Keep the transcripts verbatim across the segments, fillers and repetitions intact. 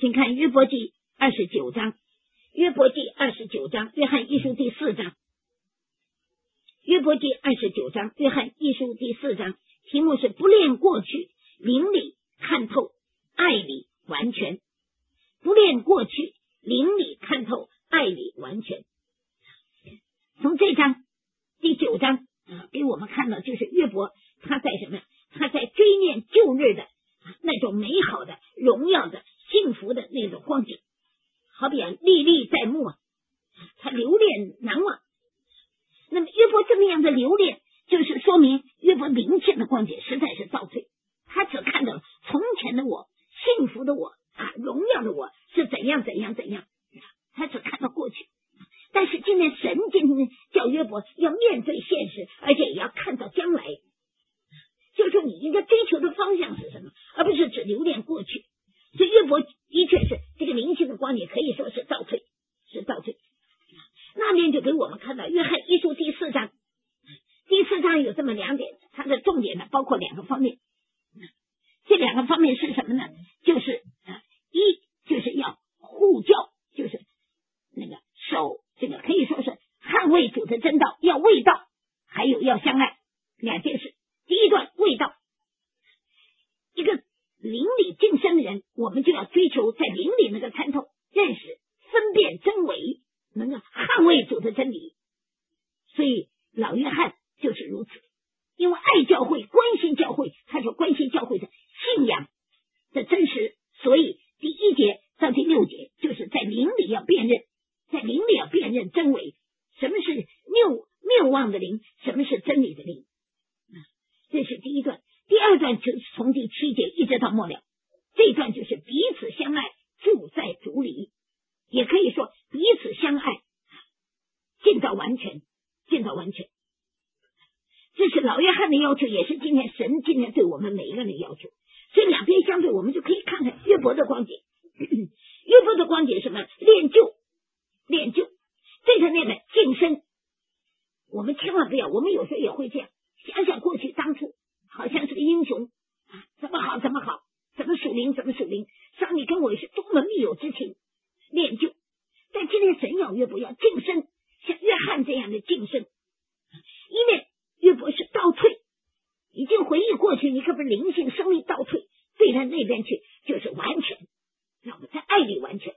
请看约伯记二十九章，约伯记二十九章，约翰一书第四章，约伯记二十九章，约翰一书第四章，题目是不恋过去，灵里看透，爱里完全。不恋过去，灵里看透，爱里完全。从这章第九章啊，给我们看到就是约伯他在什么？他在追念旧日的那种美好的、荣耀的、幸福的那种光景，好比啊历历在目啊，他留恋难忘。那么约伯这么样的留恋，就是说明约伯灵性的光景实在是倒退，他只看到了从前的我、幸福的我啊、荣耀的我是怎样怎样怎样，他只看到过去。但是今天神今天叫约伯要面对现实，而且也要看到将来，就是说你应该追求的方向是什么，而不是只留恋过去。所以约伯的确是这个灵性的光景可以说是倒退，是倒退。那边就给我们看到约翰一书第四章，第四章有这么两点，它的重点呢包括两个方面。这两个方面是什么呢？就是一就是要护教，就是那个守这个可以说是捍卫主的真道，要卫道，还有要相爱，两件事。第一段卫道，一个灵里晋升的人，我们就要追求在灵里那个参透、认识、分辨真伪，能够捍卫主的真理。所以老约翰就是如此，因为爱教会、关心教会，他说关心教会的信仰的真实，所以第一节到第六节就是在灵里要辨认，在灵里要辨认真伪，什么是谬谬妄的灵，什么是真理的灵，这是第一段。第二段就是从第七节一直到末了，这一段就是彼此相爱，住在主里，也可以说彼此相爱，尽到完全，尽到完全。这是老约翰的要求，也是今天神今天对我们每一个人的要求。所以两边相对，我们就可以看看约伯的光景。约伯的光景是什么？练就，练就，对他那个晋升。我们千万不要，我们有时候也会这样想想过去当初好像是个英雄啊，怎么好怎么好，怎么属灵怎么属灵，上帝跟我也是多么密友之情，练就。但今天神要约伯要晋升，像约翰这样的晋升，因为约伯是倒退，已经回忆过去，你可不是灵性生命倒退，对他那边去就是完全，让我们在爱里完全，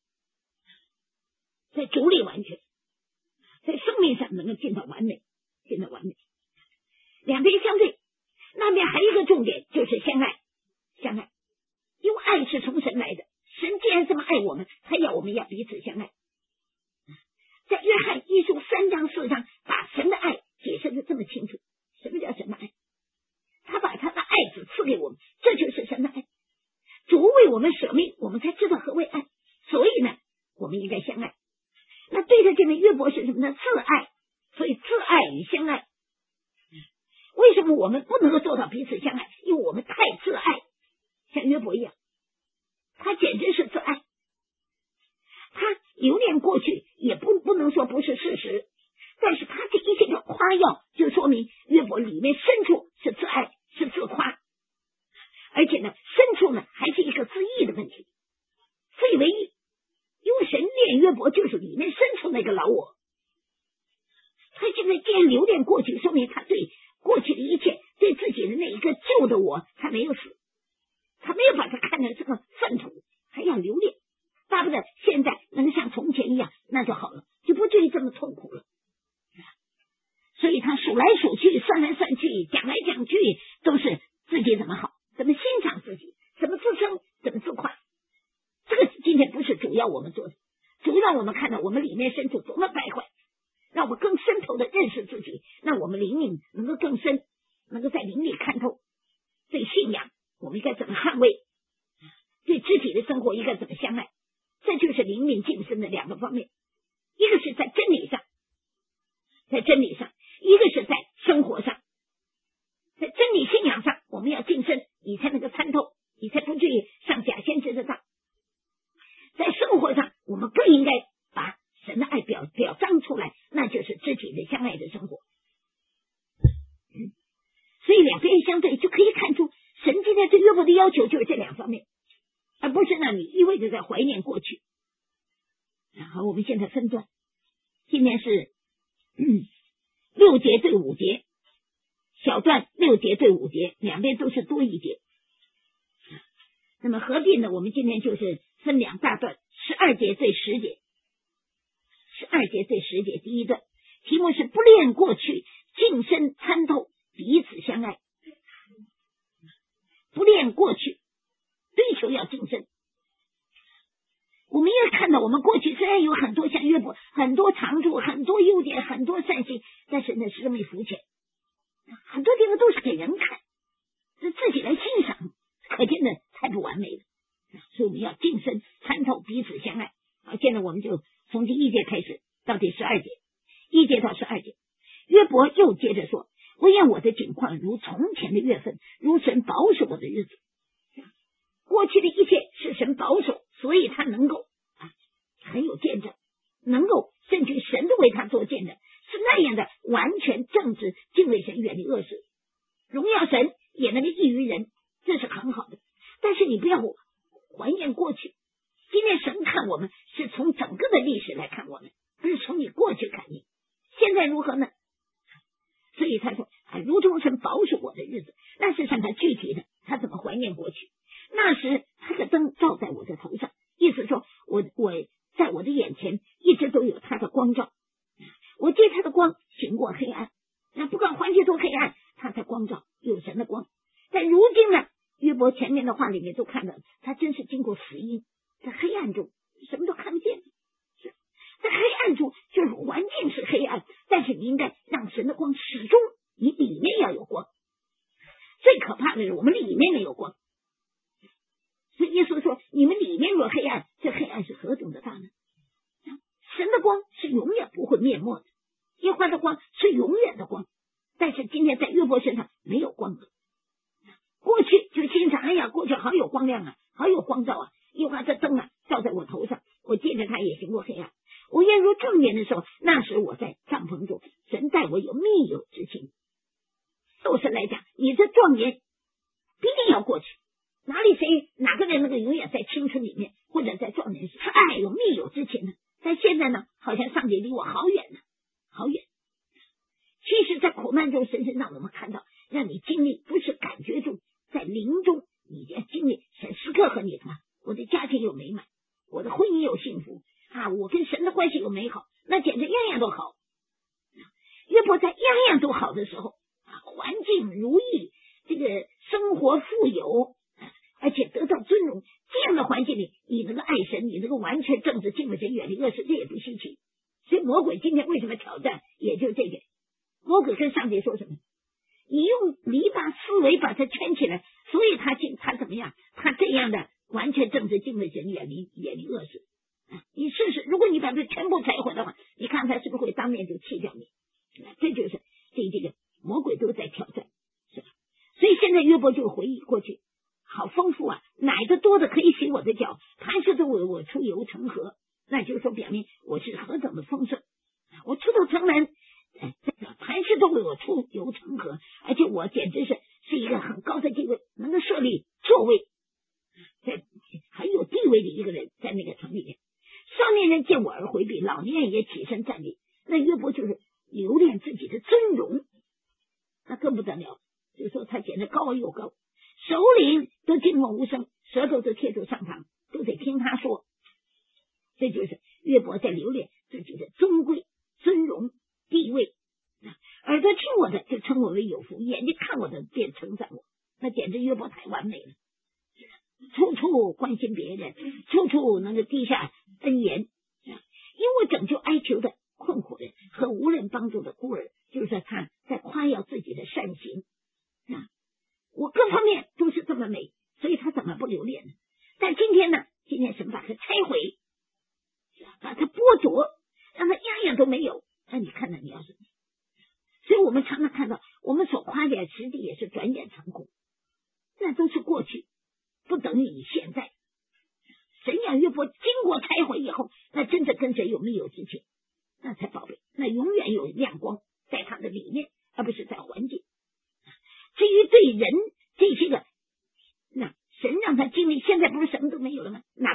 在主里完全，在生命上能够进到完美，进到完美。两边相对，那边还有一个重点就是相爱，相爱，因为爱是从神来的，神既然这么爱我们，他要我们要彼此相爱。在约翰一书三章四章把神的爱解释的这么清楚，什么叫神的爱？他把他的爱子赐给我们，这就是神的爱。主为我们舍命，我们才知道何为爱，所以呢我们应该相爱。那对他这边约伯是什么呢？自爱，所以自爱与相爱。为什么我们不能够做到彼此相爱？因为我们太自爱，像约伯一样，他简直是自爱。他留恋过去也不不能说不是事实，但是他这一切的夸耀就说明约伯里面深处是自爱，是自夸，而且呢深处呢还是一个自义的问题，自以为义。因为神炼约伯就是里面深处那个老我，他现在既然留恋过去，说明他对过去的一切，对自己的那一个旧的我他没有死，他没有把它看成这个粪土，还要留恋，巴不得现在能像从前一样，那就好了，就不至于这么痛苦了。所以他数来数去，算来算去，讲来讲去，都是自己怎么好，怎么欣赏自己，怎么自称，怎么自夸。这个今天不是主要我们做的，主让我们看到我们里面深处多么败坏，让我们更深透的认识自己，让我们灵命能够更深，能够在灵里看透。对信仰我们应该怎么捍卫，对肢体的生活应该怎么相爱，这就是灵命晋升的两个方面。一个是在真理上，在真理上，一个是在生活上。在真理信仰上我们要晋升，你才能够参透，你才不至于上假先知的当。在生活上我们更应该把神的爱表表彰出来，那就是肢体的相爱的生活。所以两边相对就可以看出神今天对约伯的要求就是这两方面，而不是呢那里意味着在怀念过去。好，我们现在分段，今天是、嗯、六节对五节，小段六节对五节，两边都是多一节。那么合并呢，我们今天就是分两大段，十二节对十节，十二节对十节。第一段题目是不恋过去，近身参透，彼此相爱。不恋过去，追求要近身。我们也看到，我们过去虽然有很多像约伯，很多长处，很多优点，很多善行，但是那是那么肤浅，很多地方都是给人看，是自己来欣赏，可见的太不完美了。所以我们要近身参透，彼此相爱。好，现在我们就从第一节开始到第十二节，一节到十二节。约伯又接着说，我愿我的景况如从前的月份，如神保守我的日子。过去的一切是神保守，所以他能够、啊、很有见证，能够甚至神都为他做见证，是那样的完全正直，敬畏神，远离恶事，荣耀神，也能够益于人，这是很好的。但是你不要怀念过去，今天神看我们是从整个的历史来看我们，不是从你过去看你现在如何呢？所以他说、啊、如同神保守我的日子，那是像他具体的他怎么怀念过去。那时他的灯照在我的头上，意思说我我在我的眼前一直都有他的光照，我借他的光行过黑暗，那不管环境多黑暗，他的光照有神的光。但如今呢，约伯前面的话里面都看到，他真是经过死荫，在黑暗中什么都看不见，在黑暗中就是环境是黑暗，但是你应该让神的光始终你里面要有光。最可怕的是我们里面没有光，所以耶稣说你们里面若黑暗，这黑暗是何等的大呢？神的光是永远不会灭没的，耶和华的光是永远的光。但是今天在约伯身上没有光了，过去就欣赏，哎呀，过去好有光亮啊，好有光照啊，耶和华的灯啊照在我头上，我借着它也行过黑暗。我愿如正年的时候，那时我在帐篷中，神待我有密友之情。就神来讲，你这壮年必定要过去，哪里谁哪个人能够永远在青春里面或者在壮年时爱有密友之情呢？但现在呢，好像上帝离我好远呢，好远。其实在苦难中，神是让我们看到，让你经历，不是感觉中，在灵中你要经历，神时刻和你什么，我的家庭有美满，我的婚姻有幸福啊，我跟神的关系有美好，那简直样样都好。约伯在样样都好的时候啊，环境如意，这个生活富有，而且得到尊荣，这样的环境里，你能够爱神，你能够完全正直，敬畏神，远离恶事，这也不稀奇。所以魔鬼今天为什么挑战，也就这个。魔鬼跟上帝说什么？你用篱笆思维把它圈起来，所以他他怎么样？他这样的完全正直，敬畏神，远离远离恶事。你试试，如果你把这全部拆毁的话，你看他是不是会当面就弃掉你？这就是这这个魔鬼都在挑战，是吧？所以现在约伯就回忆过去，好丰富啊！奶的多的可以洗我的脚，磐石都为我出油成河，那就是说表明我是何等的丰盛。我出到城门，哎，这个磐石都为我出油成河，而且我简直是是一个很高的地位，能够设立座位，在很有地位的一个人，在那个城里面。少年人见我而回避，老年人也起身站立。那约伯就是留恋自己的尊荣，那更不得了，就说他简直高而又高，首领都静默无声，舌头都贴住上膛，都得听他说。这就是约伯在留恋自己的尊贵、尊荣、地位。耳朵听我的就称我为有福，眼睛看我的便称赞我，那简直约伯太完美了，处处关心别人，处处能够低下恩言，因为拯救哀求的困苦人和无人帮助的孤儿，就是说他在夸耀自己的善行啊，我各方面都是这么美，所以他怎么不留恋呢？但今天呢，今天神把他拆毁，把他剥夺，让他样样都没有，那你看到你要什么？所以我们常常看到，我们所夸的实际也是转眼成空，那都是过去，不等于现在。神让约伯经过拆毁以后，那真的跟神有密友之情，那才宝贝，那永远有亮光在他的里面，而不是在环境。至于对人这些个，那神让他经历，现在不是什么都没有了吗？哪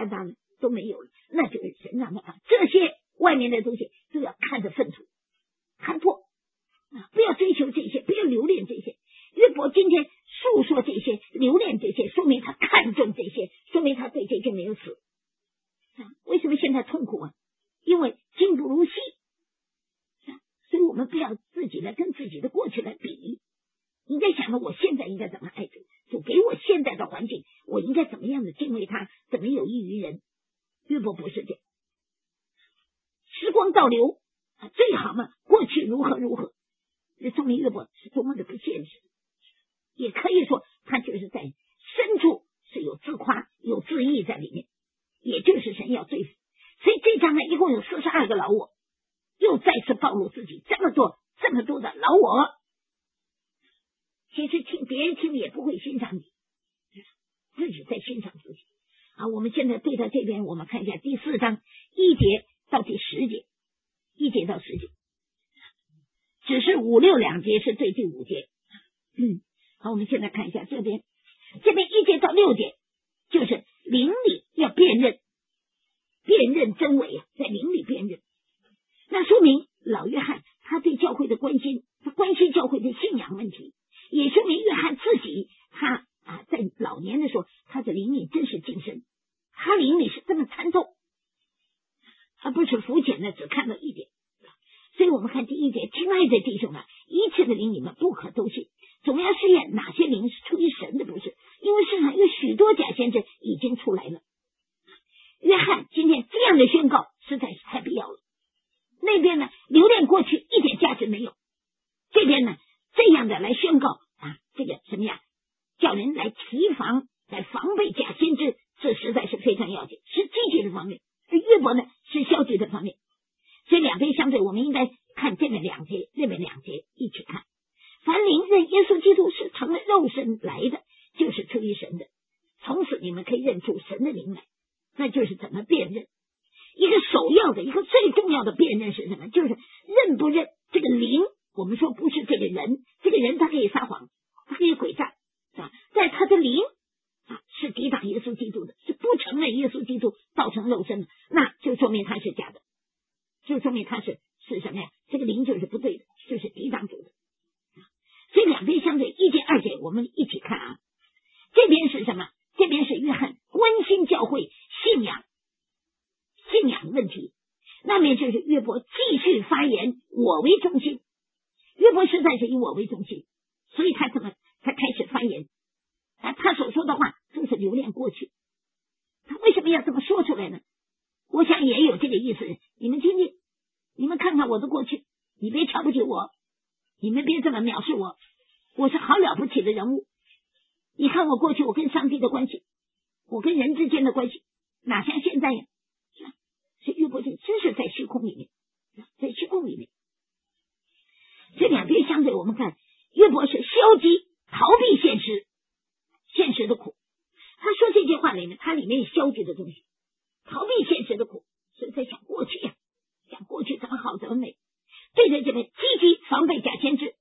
哒哒呢都没有了，那就是神让他看这些外面的东西都要看着粪土看破啊，不要追求这些，不要留恋这些。约伯今天诉说这些，留恋这些，说明他看重这些，说明他对这些没有死啊。为什么现在痛苦啊？因为今不如昔啊，所以我们不要自己来跟自己的过去来比，应该想着我现在应该怎么爱主，主给我现在的环境，我应该怎么样的敬畏他，怎么有益于人。约伯不是这样，时光倒流啊，最好嘛，过去如何如何，这说明约伯是多么的不现实。也可以说他就是在深处是有自夸有自义在里面，也就是神要对付。所以这章呢一共有四十二个老我，又再次暴露自己这么多这么多的老我。其实听别人听也不会欣赏你，自己在欣赏自己啊。我们现在对到这边，我们看一下第四章一节到第十节，一节到十节，只是五六两节是对第五节。嗯，好，我们现在看一下这边，这边一节到六节就是灵里要辨认，辨认真伪啊，在灵里辨认。那说明老约翰他对教会的关心，他关心教会的信仰问题，也说明约翰自己他啊在老年的时候，他的灵里真是精深，他灵里是这么参透，而不是肤浅的只看到一点。所以我们看第一节，亲爱的弟兄们，一切的灵你们不可都信，总要试验哪些灵是出于神的，不是，因为世上有许多假先知已经出来了。约翰今天这样的宣告实在是太必要了。那边呢留恋过去一点价值没有，这边呢这样的来宣告啊，这个什么呀，叫人来提防来防备假先知，这实在是非常要紧，是积极的方面，而约伯呢是消极的方面。所以两边相对，我们应该看这边两节，这边两节一起看。凡灵认耶稣基督是成了肉身来的，就是出于神的，从此你们可以认出神的灵来。那就是怎么辨认，一个首要的一个最重要的辨认是什么？就是认不认这个灵。我们说不是这个人，这个人他可以撒谎，他可以诡诈啊，但他的灵啊是抵挡耶稣基督的，是不承认耶稣基督造成肉身的，那就说明他是假的，就说明他是是什么呀？这个灵就是不对的，就是抵挡主的。所以两边相对，一节二节我们一起看啊。这边是什么？这边是约翰关心教会信仰信仰问题，那边就是约伯继续发言我为中心。约伯实在是以我为中心，所以他怎么他开始发言啊？他所说的话都是留恋过去，他为什么要这么说出来呢？我想也有这个意思，你们听听，你们看看我的过去，你别瞧不起我，你们别这么藐视我，我是好了不起的人物。你看我过去我跟上帝的关系，我跟人之间的关系哪像现在呀？所以约伯这真是在虚空里面，在虚空里面。这两边相对，我们看约伯是消极逃避现实，现实的苦。他说这句话里面，他里面有消极的东西，逃避现实的苦，所以在想过去呀、啊，想过去怎么好怎么美。对着这个积极防备假先知，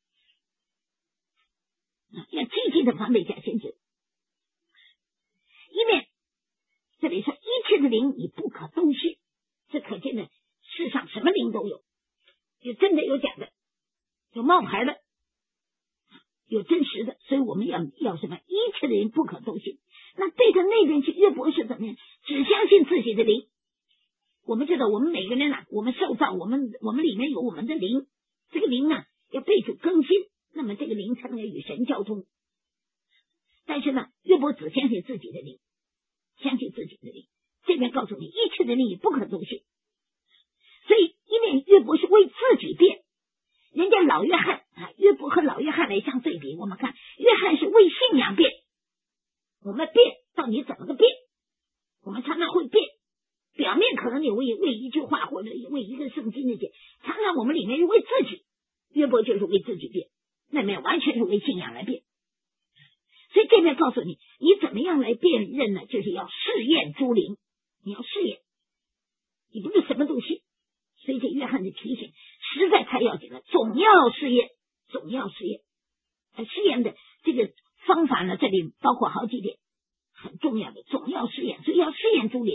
要积极的防备假先知。一面这里说一切的灵你不可都信，这可见的世上什么灵都有，有真的有假的，有冒牌的，有真实的，所以我们要要什么？一切的灵不可都信。那对着那边去，约伯是怎么样？只相信自己的灵。我们知道我们每个人啊，我们受造，我们我们里面有我们的灵，这个灵呢要被主更新，那么这个灵才能与神交通。但是呢，约伯只相信自己的灵，相信自己的灵。这边告诉你，一切的灵你不可都信。所以因为约伯是为自己辩，人家老约翰啊，约伯和老约翰来相对比，我们看约翰是为信仰辩，我们辩到底怎么个辩？我们常常会辩，表面可能你为为一句话或者为一个圣经的解，常常我们里面是为自己，约伯就是为自己辩，那边完全是为信仰来辩。所以这边告诉你，你怎么样来辨认呢？就是要试验诸灵，你要试验，你不是什么都信。所以这约翰的提醒实在太要紧了，总要试验，总要试验。试验的这个方法呢，这里包括好几点很重要的，总要试验，所以要试验诸灵。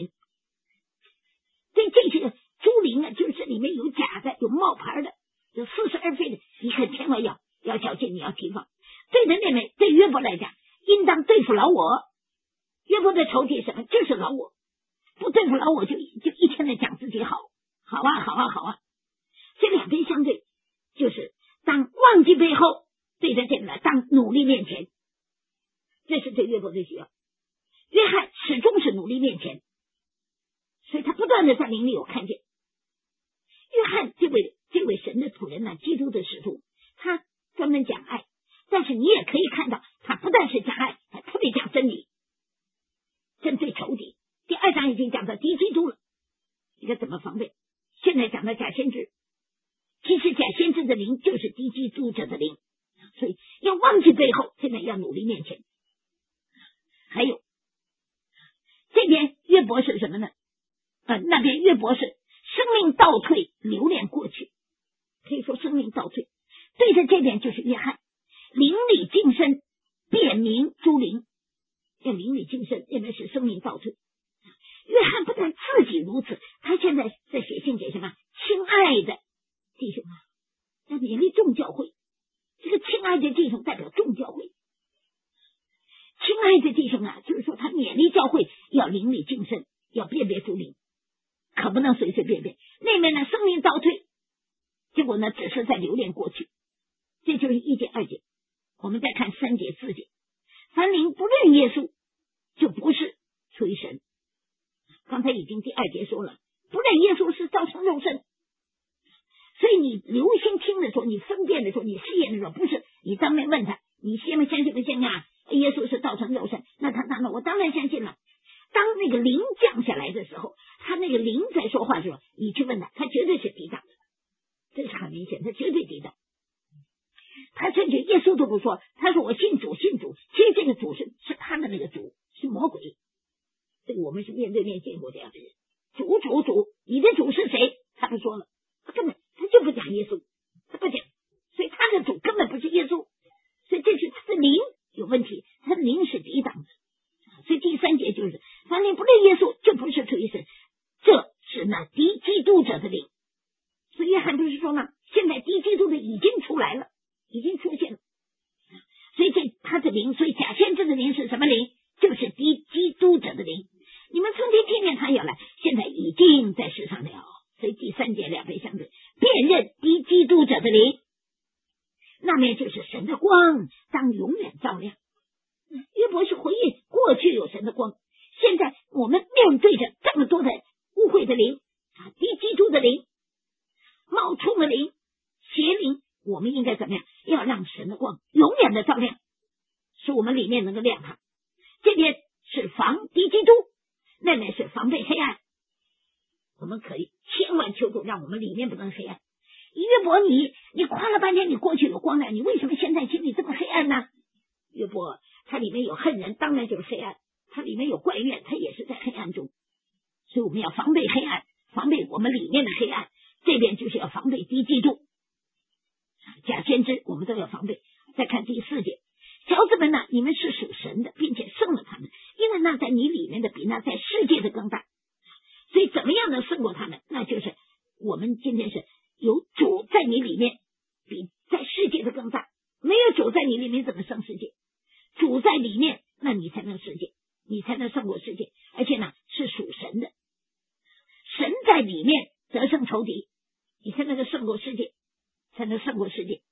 对着妹妹，对约伯来讲，应当对付老我。约伯的仇敌什么？就是老我。不对付老我就就一天的讲自己好，好啊，好啊，好啊。这两边相对，就是当忘记背后，对着这个当努力面前，这是对约伯的需要。约翰始终是努力面前，所以他不断的在灵里有看见。约翰这位这位神的仆人呢，基督的使徒，他专门讲爱，但是你也可以看到，他不但是讲爱，他特别讲真理，针对仇敌。第二章已经讲到敌基督了，应该怎么防备？现在讲到假先知，其实假先知的灵就是敌基督者的灵，所以要忘记背后，现在要努力面前。还有这边约伯是什么呢？呃，那边约伯是生命倒退，留恋过去，可以说生命倒退。对着这边就是约翰，灵里净身，辨明诸灵，要灵里净身，那边是生命倒退。约翰不但自己如此，他现在在写信给什么？亲爱的弟兄啊，要勉励众教会。这个亲爱的弟兄代表众教会。亲爱的弟兄啊，就是说他勉励教会要灵里净身，要辨别诸灵，可不能随随便便。那边呢，生命倒退，结果呢，只是在留恋过去。这就是一节二节。我们再看三节四节，凡灵不认耶稣，就不是出于神。刚才已经第二节说了，不认耶稣是造成肉身，所以你留心听的时候，你分辨的时候，你试验的时候，不是你当面问他，你信不相信不信啊？耶稣是造成肉身，那他当然我当然相信了。当那个灵降下来的时候，他那个灵在说话的时候，你去问他，他绝对是抵挡的，这是很明显，他绝对抵挡。他甚至耶稣都不说，他说我信主信主，其实这个主是是他的那个主，是魔鬼。这个我们是面对面见过这样的人，主主主，你的主是谁？他不说了，他根本他就不讲耶稣，他不讲，所以他的主根本不是耶稣，所以这是他的灵有问题，他的灵是抵挡的。所以第三节就是，凡灵不认耶稣，就不是出于神，这是那敌基督者的灵。所以约翰不是说吗？现在敌基督的已经出来了，已经出现了。所以这他的灵，所以假先知的灵是什么灵？就是敌基督者的灵。你们曾经听见他要来，现在已经在世上了。所以第三节两倍相对，辨认敌基督者的灵，那面就是神的光，当永远照亮。约伯是回忆过去有神的光，现在我们面对着这么多的污秽的灵啊，敌基督的灵，冒充的灵，邪灵，我们应该怎么样？要让神的光永远的照亮，使我们里面能够亮堂。这边是防敌基督，那边是防备黑暗。我们可以千万求主让我们里面不能黑暗。约伯你你夸了半天你过去有光亮，你为什么现在心里这么黑暗呢？约伯它里面有恨人，当然就是黑暗，它里面有怪怨，它也是在黑暗中。所以我们要防备黑暗，防备我们里面的黑暗。这边就是要防备敌基督，假先知我们都要防备。再看第四节，小子们呢，你们是属神的，并且胜了他们，因为那在你里面的比那在世界的更大。所以怎么样能胜过他们？那就是我们今天是有主在你里面，比在世界的更大。没有主在你里面怎么胜世界？主在里面，那你才能世界，你才能胜过世界。而且呢，是属神的，神在里面得胜仇敌，你才能够胜过世界，才能胜过世界。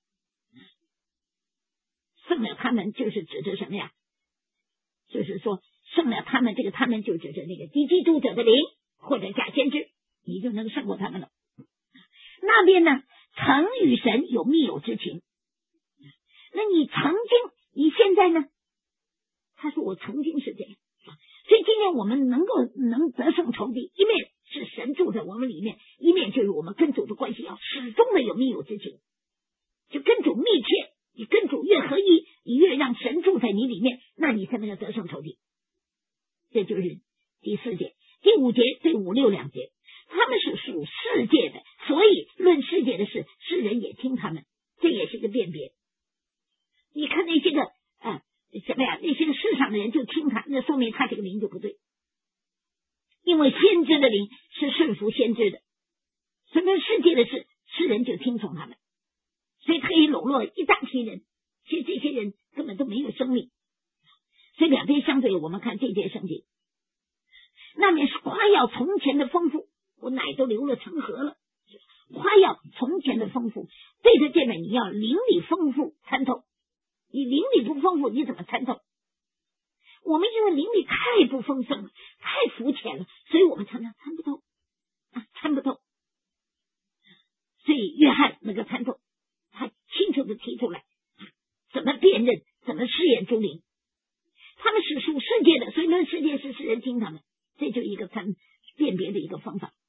胜了他们就是指着什么呀？就是说胜了他们，这个他们就指着那个敌基督者的灵或者假先知，你就能胜过他们了。那边呢，曾与神有密友之情。那你曾经，你现在呢？他说我曾经是这样。所以今天我们能够能得胜仇敌，一面是神住在我们里面，一面就是我们跟主的关系要始终的有密友之情，就跟主密切。你跟主越合一，你越让神住在你里面，那你才能够得胜仇敌。这就是第四节。第五节对五六两节，他们是属世界的，所以论世界的事，世人也听他们，这也是一个辨别。你看那些个啊什么呀，那些个世上的人就听他，那说明他这个灵就不对。因为先知的灵是顺服先知的，什么世界的事，世人就听从他们。所以可以笼络一大批人， 其实这些人根本都没有生命。所以两边相对，我们看这节圣经，那面是夸耀从前的丰富，我奶都流了成河了，夸耀从前的丰富。对着这面你要灵里丰富参透，你灵里不丰富你怎么参透？我们因为灵里太不丰盛了，太肤浅了，所以我们常常参不透啊，参不透。所以约翰那个参透，他清楚的提出来怎么辨认，怎么试验诸灵。他们是属世界的，所以论世界是世人听他们，这就一个参辨别的一个方法。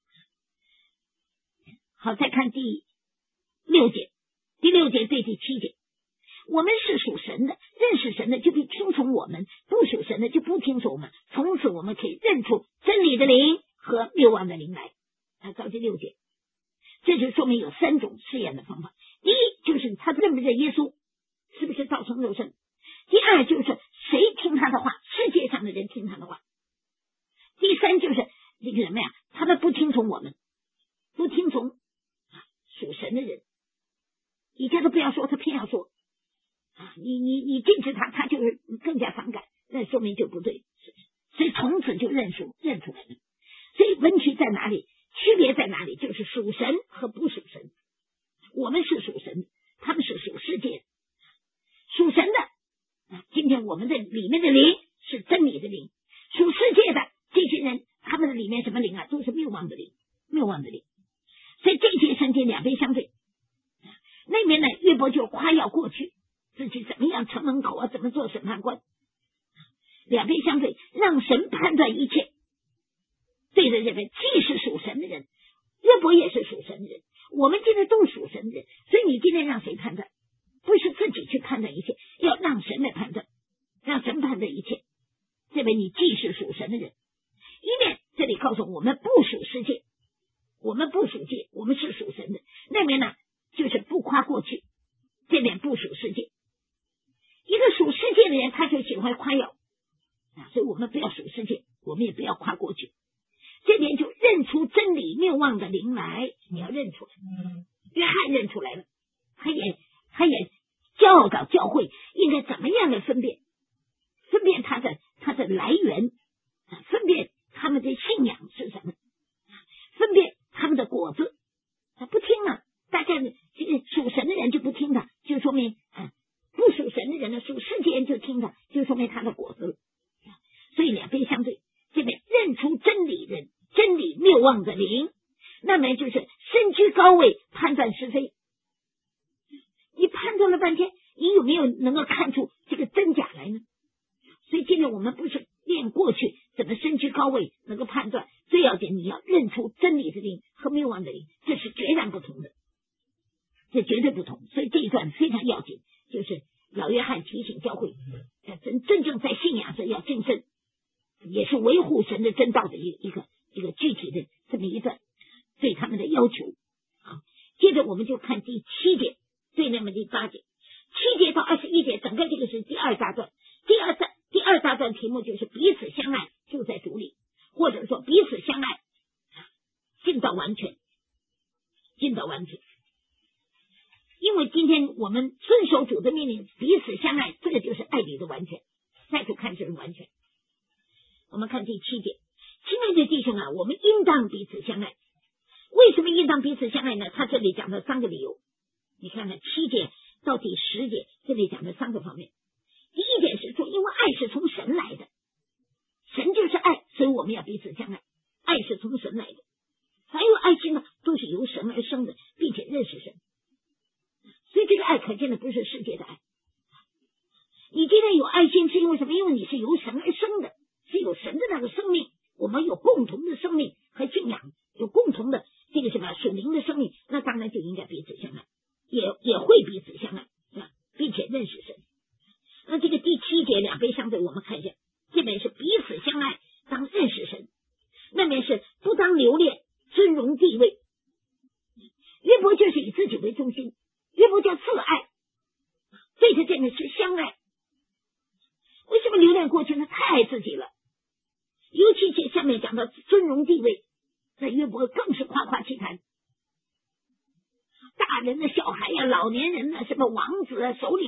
好，再看第六节，第六节对第七节，我们是属神的，认识神的就必听从我们，不属神的就不听从我们。从此我们可以认出真理的灵和谬妄的灵来。啊，到第六节，这就说明有三种试验的方法。第一就是他认不认耶稣，是不是道成肉身。第二就是谁听他的话，世界上的人听他的话。第三就是这个什么呀，他们不听从我们，不听从属神的人。你叫他不要说，他偏要说啊！你你你禁止他，他就是更加反感，那说明就不对。所以从此就认出认出来了。所以问题在哪里？区别在哪里？就是属神和不属神。我们是属神的，他们是属世界的。属神的，今天我们的里面的灵是真理的灵；属世界的这些人，他们的里面什么灵啊？都是谬妄的灵，谬妄的灵。所以这些圣经两边相对。那边呢，约伯就夸耀过去自己怎么样城门口啊，怎么做审判官。两边相对，让神判断一切。对着这边，既是属神的人，约伯也是属神的人，我们今天都是属神的人，所以你今天让谁判断？不是自己去判断一切，要让神来判断，让神判断一切。这边你既是属神的人，一面这里告诉我们不属世界，我们不属界，我们是属神的。那边呢，就是不夸过去，这边不属世界。一个属世界的人，他就喜欢夸耀啊，所以我们不要属世界，我们也不要夸过去。这边就认出真理谬妄的灵来，你要认出来。约翰认出来了，他也他也教导教会应该怎么样的分辨，分辨他的他的来源，分辨他们的信仰是什么，分辨他们的果子。他不听啊，大家这个属神的人就不听他，就说明啊，不属神的人呢，属世界人就听他，就说明他的果子了。所以两边相对，这边认出真理人，真理谬妄的灵，那么就是身居高位判断是非。你判断了半天，你有没有能够看出这个真假来呢？所以今天我们不是练过去怎么身居高位能够判断，最要紧你要认出真理的灵和谬妄的灵，这是决然不同的，这绝对不同。所以这一段非常要紧，就是老约翰提醒教会，真真正在信仰上要谨慎，也是维护神的真道的一个一个一个具体的这么一段对他们的要求。好，接着我们就看第七节，对那么第八节，七节到二十一节，整个这个是第二大段。第二大第二大段题目就是彼此相爱，就在主里，或者说彼此相爱，尽到完全，尽到完全。因为今天我们遵守主的命令，彼此相爱，这个就是爱里的完全。再去看这是完全。我们看第七节，亲爱的弟兄啊，我们应当彼此相爱。为什么应当彼此相爱呢？他这里讲了三个理由。你看看七节到第十节，这里讲了三个方面。第一点是说，因为爱是从神来的，神就是爱，所以我们要彼此相爱。爱是从神来的，凡有爱心呢，都是由神而生的，并且认识神。所以这个爱可见的不是世界的爱。你今天有爱心是因为什么？因为你是由神而生的，是有神的那个生命，我们有共同的生命和信仰，有共同的这个什么属灵的生命，那当然就应该彼此相爱，也也会彼此相爱，并且认识神。那这个第七节两边相对，我们看一下，这边是彼此相爱，当认识神；那边是不当留恋尊荣地位。约伯就是以自己为中心，约伯叫自爱，对着这边是相爱。为什么留恋过去呢？太爱自己了。尤其这下面讲到尊荣地位，那约伯更是夸夸其谈。大人的小孩呀、啊、老年人啊，什么王子啊、首领啊，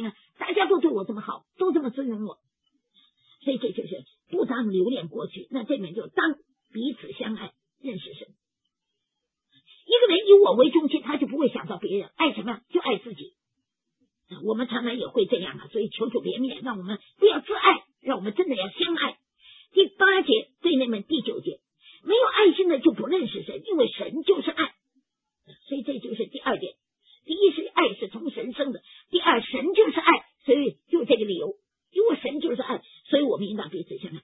大家都对我这么好，都这么尊荣我，所以这就是不当留恋过去，那这边就当彼此相爱，认识神。一个人以我为中心，他就不会想到别人，爱什么就爱自己。我们常常也会这样啊，所以求主怜悯，让我们不要自爱，让我们真的要相爱。第八节对那们第九节，没有爱心的就不认识神，因为神就是爱。所以这就是第二点，第一是爱是从神生的，第二神就是爱，所以就这个理由，因为神就是爱，所以我们应当彼此相爱。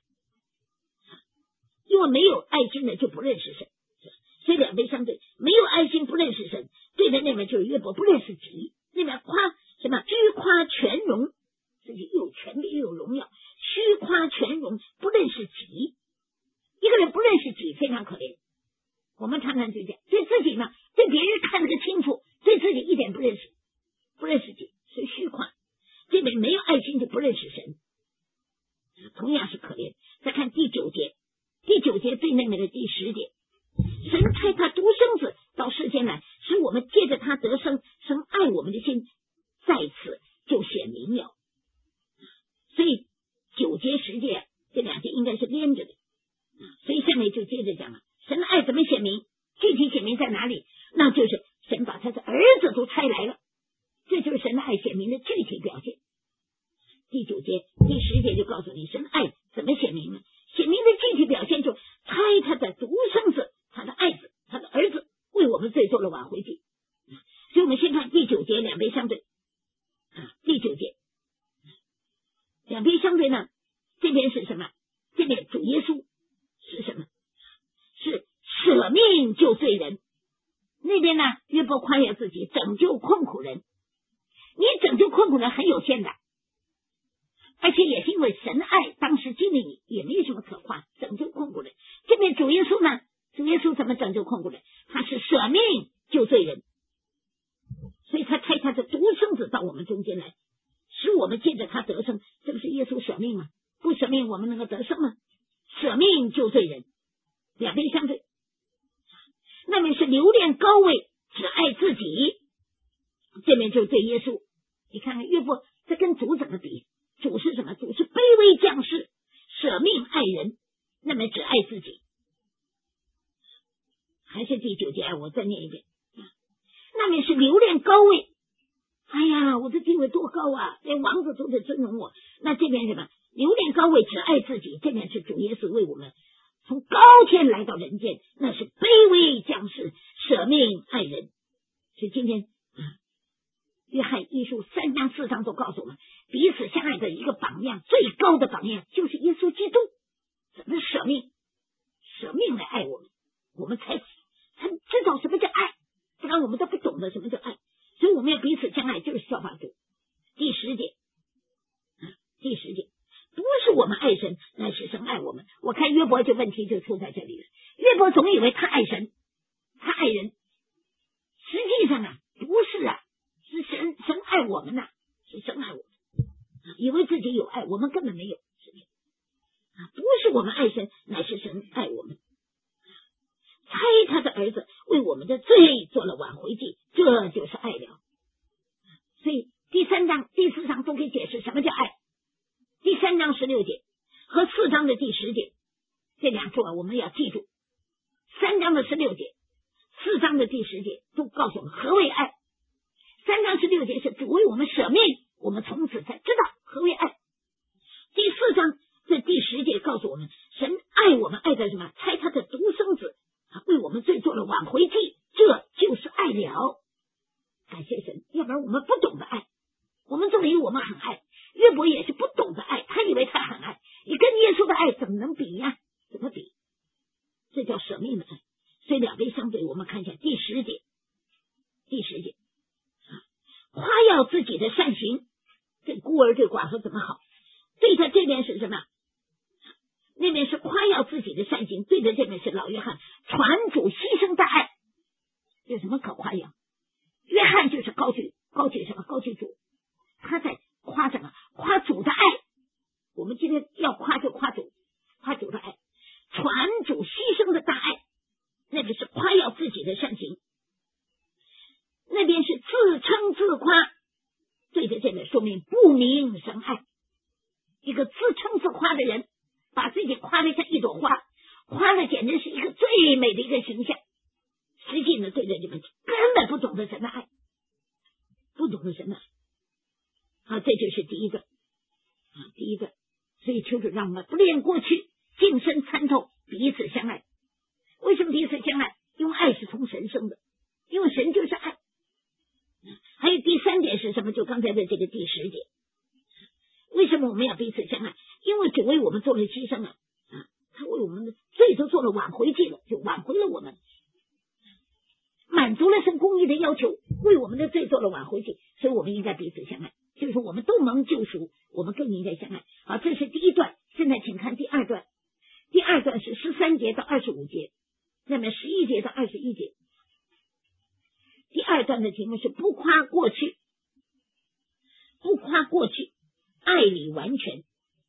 因为没有爱心的就不认识神，所以两边相对，没有爱心不认识神，对的那边就是约伯不认识己，那边夸什么虚夸全荣，自己又有权利又有荣耀，虚夸全荣不认识己。一个人不认识己非常可怜，我们常常就讲对自己呢，对别人看得个清楚，对自己一点不认识，不认识己，所以虚夸。这边没有爱心就不认识神，同样是可怜。再看第九节，第九节最内面的第十节，神差他独生子到世间来，使我们借着他得生，神爱我们的心在此就显明了。所以九节十节这两节应该是连着的，所以下面就接着讲了，神的爱怎么显明，具体显明在哪里，那就是神把他的儿子都差来了，这就是神的爱显明的具体表现。第九节第十节就告诉你神爱怎么显明呢，显明的具体表现就差他的独生子，他的爱子，他的儿子为我们罪做了挽回祭。所以我们先看第九节两边相对啊，第九节两边相对呢，这边是什么，这边主耶稣是什么，是舍命救罪人，那边呢约伯夸耀自己拯救困苦人。你拯救困苦人很有限的，而且也是因为神爱，当时经历你也没有什么可夸，拯救困苦人。这边主耶稣呢，主耶稣怎么拯救困苦人，他是舍命救罪人，所以他差他的独生子到我们中间来，使我们借着他得生。这不是耶稣舍命吗？不舍命我们能够得生吗？舍命救罪人，两边相对。那边是留恋高位，只爱自己，这边就是对耶稣。你看看约伯这跟主怎么比，主是什么？主是卑微降世，舍命爱人，那么只爱自己。还是第九节，我再念一遍，那面是留恋高位，哎呀，我的地位多高啊，连王子都得尊荣我。那这边什么？留恋高位，只爱自己，这边是主耶稣为我们从高天来到人间，那是卑微降世，舍命爱人。所以今天啊，约翰一书三章四章都告诉我们，彼此相爱的一个榜样，最高的榜样就是耶稣基督，怎么舍命，舍命来爱我们，我们才才知道什么叫爱，不然我们都不懂得什么叫爱。所以我们要彼此相爱，就是效法主。第十节，啊，第十节，不是我们爱神，乃是神爱我们。我看约伯这问题就出在这里了。约伯总以为他爱神，他爱人，实际上啊，不是啊，是神神爱我们呐、啊，是神爱我们、啊，以为自己有爱，我们根本没有，是啊，不是我们爱神，乃是神爱我们。差他的儿子为我们的罪做了挽回祭，这就是爱了。所以第三章第四章都可以解释什么叫爱。第三章十六节和四章的第十节，这两处啊我们要记住，三章的十六节四章的第十节都告诉我们何为爱。三章十六节是主为我们舍命，我们从此才知道何为爱。第四章这第十节告诉我们，神爱我们爱的什么？差他的独生子为我们罪做了挽回祭，这就是爱了。感谢神，要不然我们不懂得爱，我们总以为我们很爱。约伯也是不懂得爱，他以为他很爱，你跟耶稣的爱怎么能比呀、啊？怎么比？这叫舍命的爱。所以两边相对，我们看一下第十节，第十节，夸耀自己的善行，对孤儿对寡妇怎么好？对他这边是什么？那边是夸耀自己的善行，对的这边是老约翰传主牺牲的爱，有什么可夸耀？约翰就是高举高举什么？高举主，他在夸什么？夸主的爱。我们今天要夸就夸主，夸主的爱，传主牺牲的大爱，那边是夸耀自己的善行，那边是自称自夸，对个这个说明不明神爱。一个自称自夸的人，把自己夸得像一朵花，夸的简直是一个最美的一个形象，实际呢对着你们根本不懂得神的爱，不懂得神的爱。好，这就是第一个啊，第一个。所以求主让我们不恋过去，近身参透，彼此相爱。为什么彼此相爱？因为爱是从神生的，因为神就是爱。还有第三点是什么？就刚才的这个第十节，为什么我们要彼此相爱？因为主为我们做了牺牲啊，啊，他为我们的罪都做了挽回祭了，就挽回了我们，满足了神公义的要求，为我们的罪做了挽回祭，所以我们应该彼此相爱，就是我们都能救赎，我们更应该相爱。好，这是第一段。现在请看第二段，第二段是十三节到二十五节，那么十一节到二十一节。第二段的题目是不夸过去，不夸过去，爱里完全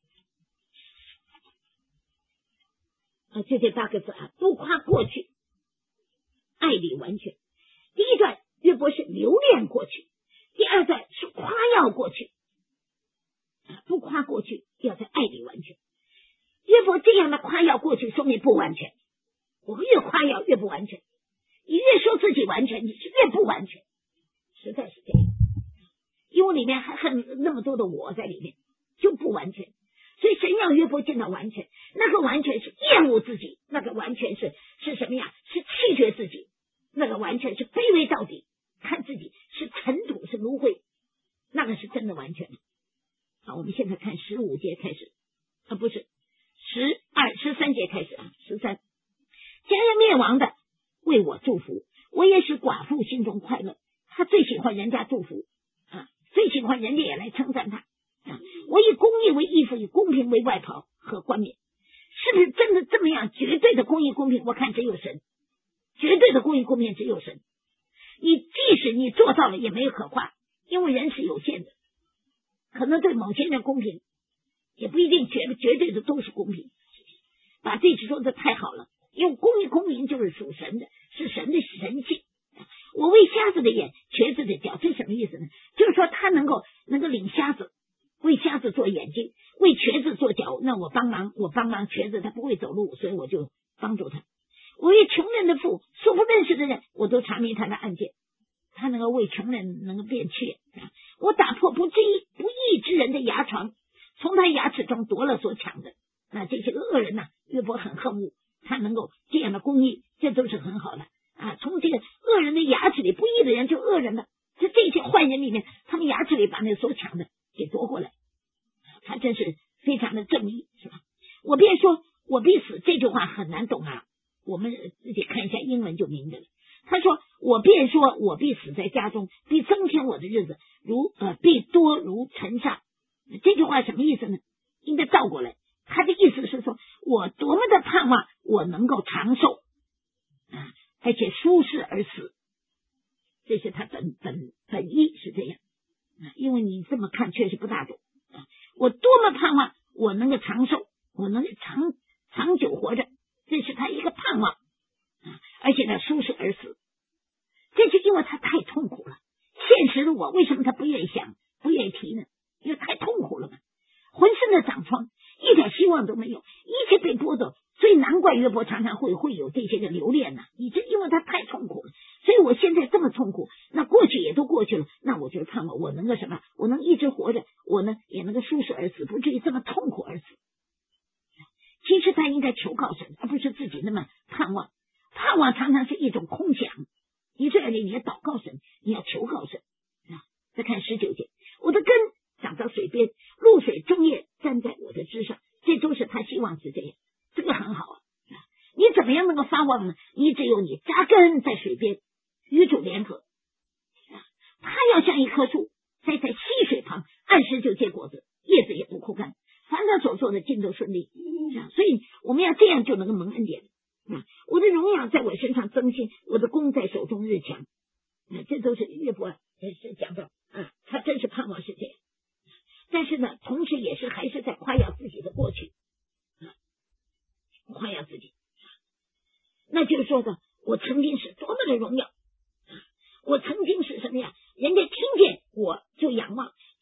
啊，就这八个字啊，不夸过去，爱里完全。第一段约伯是留恋过去，第二段是夸耀过去，不夸过去，要在爱里完全。约伯这样的夸耀过去，说明不完全。我们越夸耀越不完全，你越说自己完全，你是越不完全，实在是这样。因为里面还很那么多的我在里面，就不完全。所以神让约伯见到完全，那个完全是厌恶自己，那个完全是是什么呀？是弃绝自己，那个完全是卑微到底，看自己是尘土是芦荟，那个是真的完全。好，我们现在看十五节开始啊，不是十二十三节开始啊，十三。家人灭亡的为我祝福，我也使寡妇心中快乐。他最喜欢人家祝福啊，最喜欢人家也来称赞他啊。我以公义为衣服，以公平为外袍和冠冕。是不是真的这么样？绝对的公义公平，我看只有神。绝对的公义公平只有神。你即使你做到了，也没有可夸，因为人是有限的。可能对某些人公平，也不一定绝绝对的都是公平。把这句说的太好了。因为公义公平就是属神的，是神的神性。我为瞎子的眼，瘸子的脚，这什么意思呢？就是说他能够能够领瞎子，为瞎子做眼睛，为瘸子做脚，那我帮忙，我帮忙瘸子他不会走路，所以我就帮助他。我为穷人的父，素不认识的人，我都查明他的案件，他能够为穷人能够变缺。我打破不义不义之人的牙床，从他牙齿中夺了所抢的。那这些个恶人呢、啊，约伯很恨恶。他能够这样的公义，这都是很好的啊！从这个恶人的牙齿里，不义的人就恶人了，在这些坏人里面，他们牙齿里把那所抢的给夺过来，他真是非常的正义，是吧？我便说我必死，这句话很难懂啊，我们自己看一下英文就明白了。他说我便说我必死在家中，必增添我的日子，如呃必多如尘沙。这句话什么意思呢？应该倒过来。他的意思是说，我多么的盼望我能够长寿啊，而且舒适而死，这是他本本本意是这样啊。因为你这么看确实不大懂啊。我多么盼望我能够长寿，我能长长久活着，这是他一个盼望啊，而且他舒适而死，这是因为他太痛苦了。现实的我为什么他不愿意想，不愿意提呢？因为太痛苦了嘛，浑身的长疮。一点希望都没有，一切被剥夺，所以难怪约伯常常会会有这些个留恋呢、啊。你这因为他太痛苦了，所以我现在这么痛苦，那过去也都过去了，那我就盼望我能够什么，我能一直活着，我呢也能够舒适而死，不至于这么痛苦而死。其实他应该求告神，而不是自己那么盼望。盼望常常是一种空想，你这里你要祷告神，你要求告神啊。再看十九节，我的根长到水边，露水终夜站在我的枝上，这都是他希望是这样，这个很好啊。你怎么样能够发旺呢？你只有你扎根在水边，与主联合。他要像一棵树栽在溪水旁，按时就结果子，叶子也不枯干，凡他所做的尽都顺利。所以我们要这样就能够蒙恩典。我的荣耀在我身上增新，我的功在手中日强。这都是约伯是讲的啊，他真是盼望是这样。但是呢，同时也是还是在夸耀自己的过去，啊、夸耀自己。那就是说的，我曾经是多么的荣耀，啊、我曾经是什么呀？人家听见我就仰望，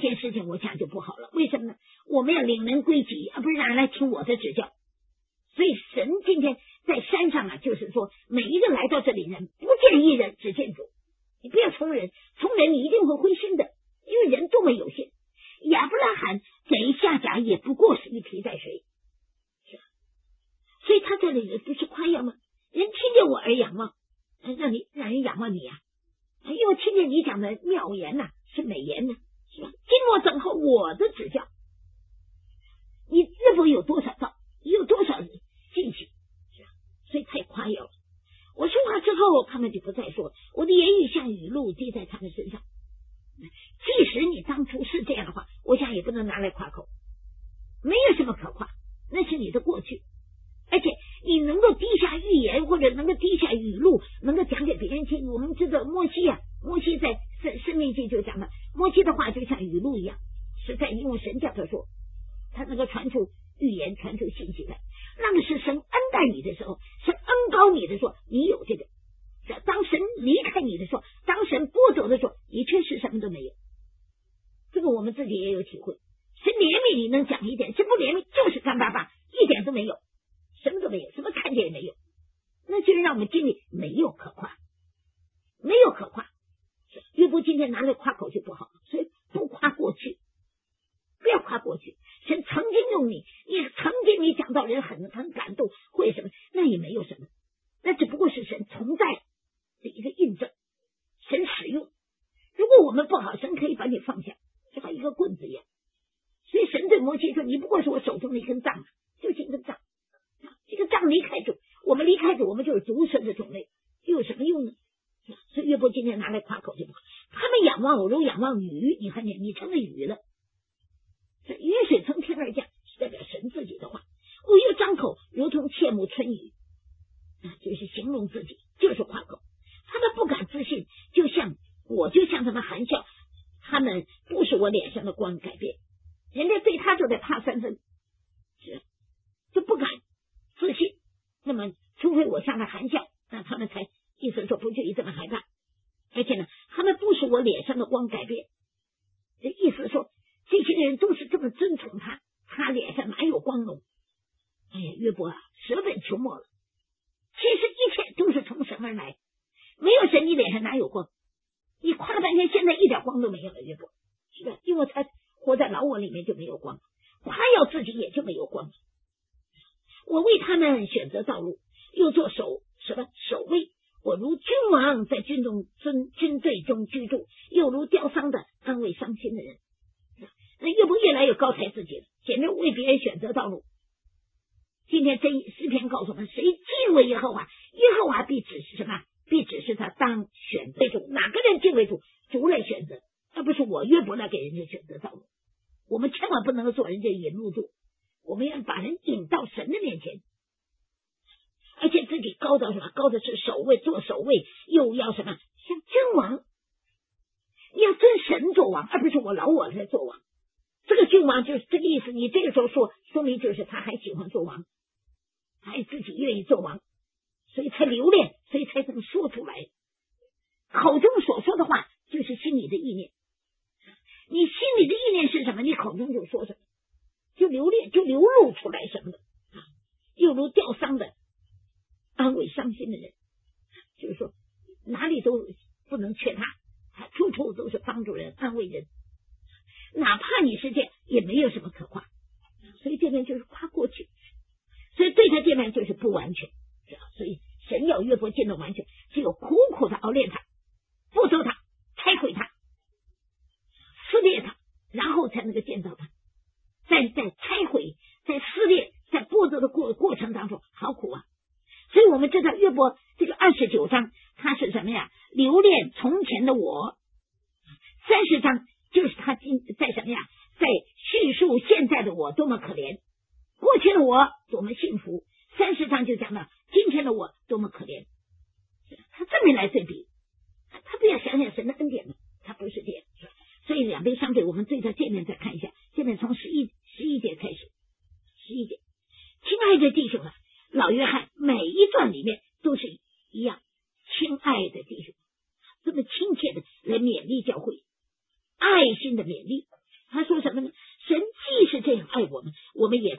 件事情我想就不好了。为什么呢？我们要领人归己，而不是让人来听我的指教。所以神今天在山上啊，就是说每一个来到这里人，不见一人，只见主。你不要从人，从人你一定会灰心的，因为人多么有限。亚伯拉罕给夏甲也不过是一皮带水，是吧？所以他这里不是夸耀吗？人听见我而仰望，让你让人仰望你啊！因为听见你讲的妙言呐、啊，是美言呢、啊，是吧？经过等候我的指教，你是否有多少道，有多少人进去，是吧？所以太夸耀了。我说话之后，他们就不再说，我的言语像雨露滴在他们身上。即使你当初是这样的话，我想也不能拿来夸口，没有什么可夸，那是你的过去。而且你能够滴下预言，或者能够滴下语录，能够讲给别人听。我们知道摩西啊，摩西在生生命记就讲了，摩西的话就像语录一样，是在因为神叫他说，他能够传出预言，传出信息来。那个是神恩待你的时候，神恩高你的时候，你有这个。当神离开你的时候，当神剥夺的时候，你确实什么都没有。这个我们自己也有体会。神怜悯你能讲一点，神不怜悯就是干巴巴，一点都没有，什么都没有，什么看见也没有。那就是让我们经历没有可夸，没有可夸。约伯今天拿来夸口就不好，所以不夸过去，不要夸过去。神曾经用你，你曾经你讲到人很很感动，会什么，那也没有什么，那只不过是神存在的一个印证，神使用。如果我们不好，神可以把你放下，就像一个棍子一样。所以神对摩西说，你不过是我手中的一根杖，就是一根杖，这个杖离开主，我们离开主，我们就是毒蛇的种类，又有什么用呢？所以约伯今天拿来夸口就不好。他们仰望我如仰望雨，你看见你成了雨了。雨水从天而降，是代表神自己的话。我又张口如同切慕春雨，就是形容自己，就是夸口。他们不敢自信，就像我就向他们含笑，他们不使我脸上的光改变。人家对他就得怕三分，是就不敢自信。那么除非我向他含笑，那他们才意思说不至于这么害怕。而且呢，他们不使我脸上的光改变。这意思说，这些人都是这么尊崇他，他脸上哪有光荣？哎呀，约伯啊，舍本求没了。其实一切都是从神而来，没有神，你脸上哪有光？你夸了半天，现在一点光都没有了，约伯，是吧？因为他活在老我里面就没有光，夸耀自己也就没有光。我为他们选择道路，又做守什么守卫。我如君王在军中军军队中居住，又如吊丧的安慰伤心的人。那约伯越来越高抬自己了，简直为别人选择道路。今天这诗篇告诉我们，谁敬畏耶和华，耶和华必指示什么？必指示他当选择主。哪个人敬畏主，主来选择，而不是我约伯来给人家选择道路。我们千万不能够做人家引路主，我们要把人引到神的面前。而且自己高到什么？高的是守卫，做守卫，又要什么？像君王，你要尊神做王，而不是我老我来做王。这个君王就是这个意思。你这个时候说，说明就是他还喜欢做王，还自己愿意做王，所以才留恋，所以才这么说出来。口中所说的话就是心里的意念，你心里的意念是什么，你口中就说什么，就留恋，就流露出来什么的。又如吊丧的安慰伤心的人，就是说哪里都不能缺他，他处处都是帮助人安慰人，哪怕你是这样也没有什么可夸。所以这边就是夸过去，所以对他这边就是不完全。所以神要约伯见到完全，只有苦苦的熬炼他，不走他，拆毁他，撕裂他，然后才能够见到他。在在拆毁，在撕裂，在剥夺的过过程当中，好苦啊！所以我们知道约伯这个二十九章，他是什么呀？留恋从前的我。三十章就是他今在什么呀？在叙述现在的我多么可怜，过去的我多么幸福。三十章就讲到今天的我多么可怜。他这么来对比，他不要想想神的恩典了，他不是这样。所以两边相对，我们对照界面再看一下，界面从十一十一节开始。十一节，亲爱的弟兄啊，老约翰每一段里面都是一样，亲爱的弟兄，这么亲切的来勉励教会，爱心的勉励，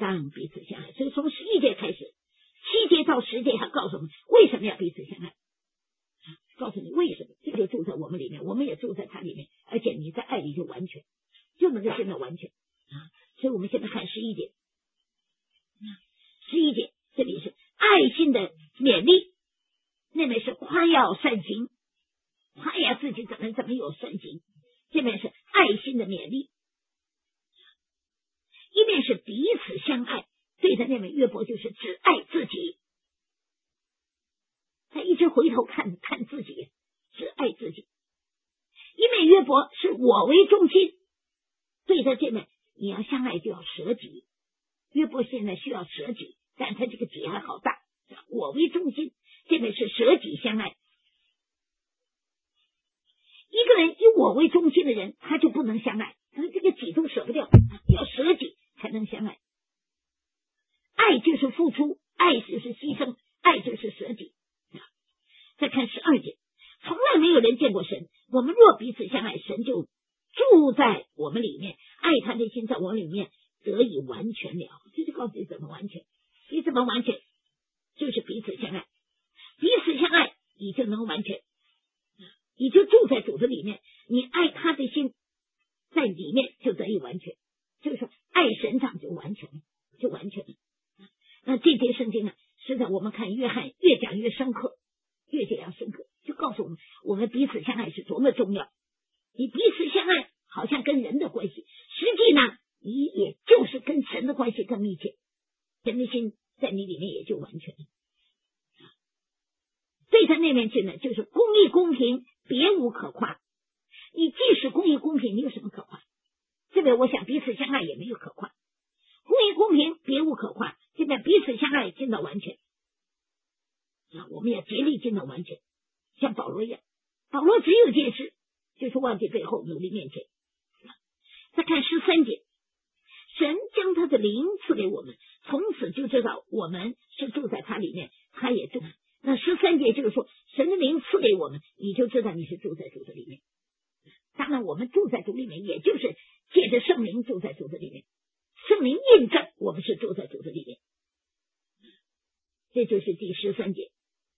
当彼此相爱。所以从十一节开始，七节到十节还告诉我们为什么要彼此相爱，告诉你为什么，这就住在我们里面，我们也住在他里面，而且你在爱里就完全，就能够现在完全啊。所以我们现在看十一节，十一节这里是爱心的勉励，那边是夸耀善行，夸耀自己怎么怎么有善行，这边是爱心的勉励，一面是彼此相爱，对着那边约伯就是只爱自己，他一直回头看看自己，只爱自己。一面约伯是我为中心，对着这面你要相爱就要舍己，约伯现在需要舍己，但他这个己还好大，我为中心，这面是舍己相爱。一个人以我为中心的人，他就不能相爱，他这个己都舍不掉，要舍己才能相爱。爱就是付出，爱就是牺牲，爱就是舍己。再看十二节，从来没有人见过神，我们若彼此相爱，神就住在我们里面，爱他的心在我里面得以完全了。这就告诉你怎么完全，你怎么完全，就是彼此相爱，彼此相爱你就能完全，你就住在主的里面，你爱他的心在里面就得以完全，就是说爱神上就完全了，就完全了。那这节圣经呢，实在我们看约翰越讲越深刻，越讲越深刻，就告诉我们我们彼此相爱是多么重要。你彼此相爱好像跟人的关系，实际呢你也就是跟神的关系更密切，神的心在你里面也就完全了。对他那面去呢，就是公义公平，别无可夸。你即使公义公平，你有什么可夸？这边我想彼此相爱也没有可夸，公义公平别无可夸，这边彼此相爱进到完全啊，我们要竭力进到完全，像保罗一样，保罗只有件事，就是忘记背后，努力面前。再看十三节，神将他的灵赐给我们，从此就知道我们是住在他里面，他也住。那十三节就是说，神的灵赐给我们，你就知道你是住在主的里面。当然我们住在主里面，也就是借着圣灵住在主的里面，圣灵印证我们是住在主的里面，这就是第十三节，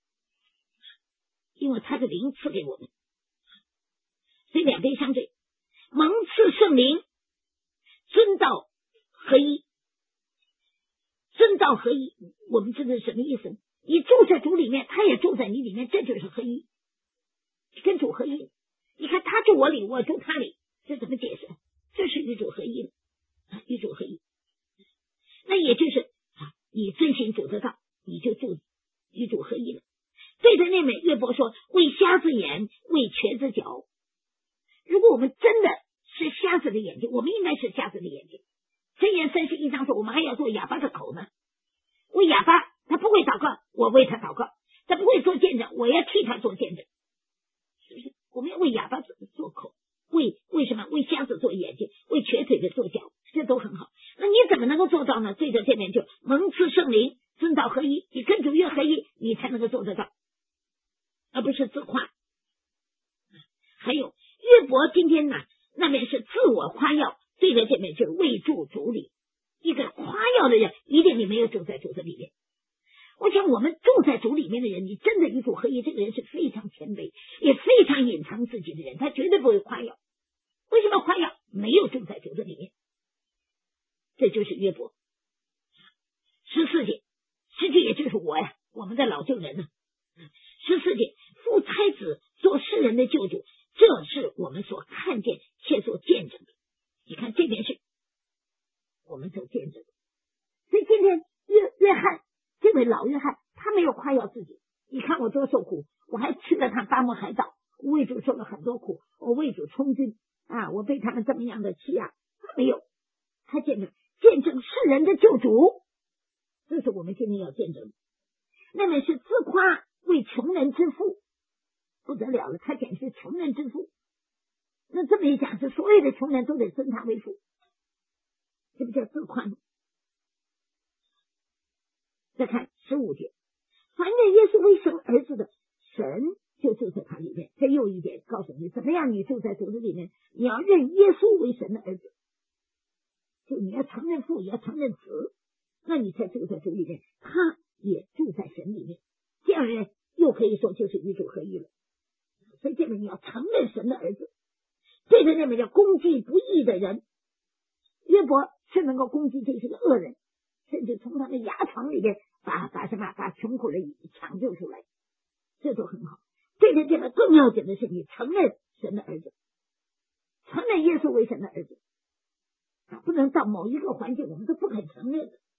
因为他的灵赐给我们，所以两边相对，蒙赐圣灵，尊道合一。尊道合一，我们知道是什么意思？你住在主里面，他也住在你里面，这就是合一，跟主合一。你看他住我里，我住他里，这怎么解释？这是与主合一了，与主合一。那也就是啊，你遵行主的道，你就住与主合一了。对着那面约伯说，为瞎子眼，为瘸子脚。如果我们真的是瞎子的眼睛，我们应该是瞎子的眼睛。箴言三十一章说，我们还要做哑巴的口呢。为哑巴，他不会祷告，我为他祷告；他不会做见证，我要替他做见证，是不是？我们要为哑巴做口，为为什么？为瞎子做眼睛，为瘸腿的做脚，这都很好。那你怎么能够做到呢？对着这边就蒙赐圣灵，尊道合一，你跟主越合一，你才能够做得到，而不是自夸。还有约伯今天呢，那边是自我夸耀，对着这边就是为住主里。一个夸耀的人，一定你没有住在主的里面。我想我们住在主里面的人，你真的与主合一，这个人是非常谦卑，也非常隐藏自己的人，他绝对不会夸耀。为什么夸耀？没有住在主的里面。这就是约伯。十四节，实际也就是我呀，我们的老旧人呢。十四节，父差子做世人的救主，这是我们所看见且所见证的。你看这边是我们所见证的。所以今天约约翰这位老约翰，他没有夸耀自己。你看我多受苦，我还去了趟巴摩海岛，我为主受了很多苦，我为主充军啊，我被他们这么样的欺压，他没有，他见证见证世人的救主，这是我们今天要见证的。那么是自夸为穷人之父，不得了了，他简直是穷人之父。那这么一讲，是所有的穷人都得尊他为父，这不叫自夸吗？再看十五节，凡认耶稣为神儿子的，神就住在他里面。这又一点告诉你，怎么样你住在主的里面，你要认耶稣为神的儿子，就你要承认父，也要承认子。 才住在主里面，他也住在神里面，这样人又可以说就是与主合一了。所以这边你要承认神的儿子。这个那边叫攻击不义的人，约伯是能够攻击这些个恶人，甚至从他的牙床里面把把什么把穷苦人抢救出来，这都很好。这个这个更要紧的是你承认神的儿子，承认耶稣为神的儿子，啊，不能到某一个环境我们都不肯承认的。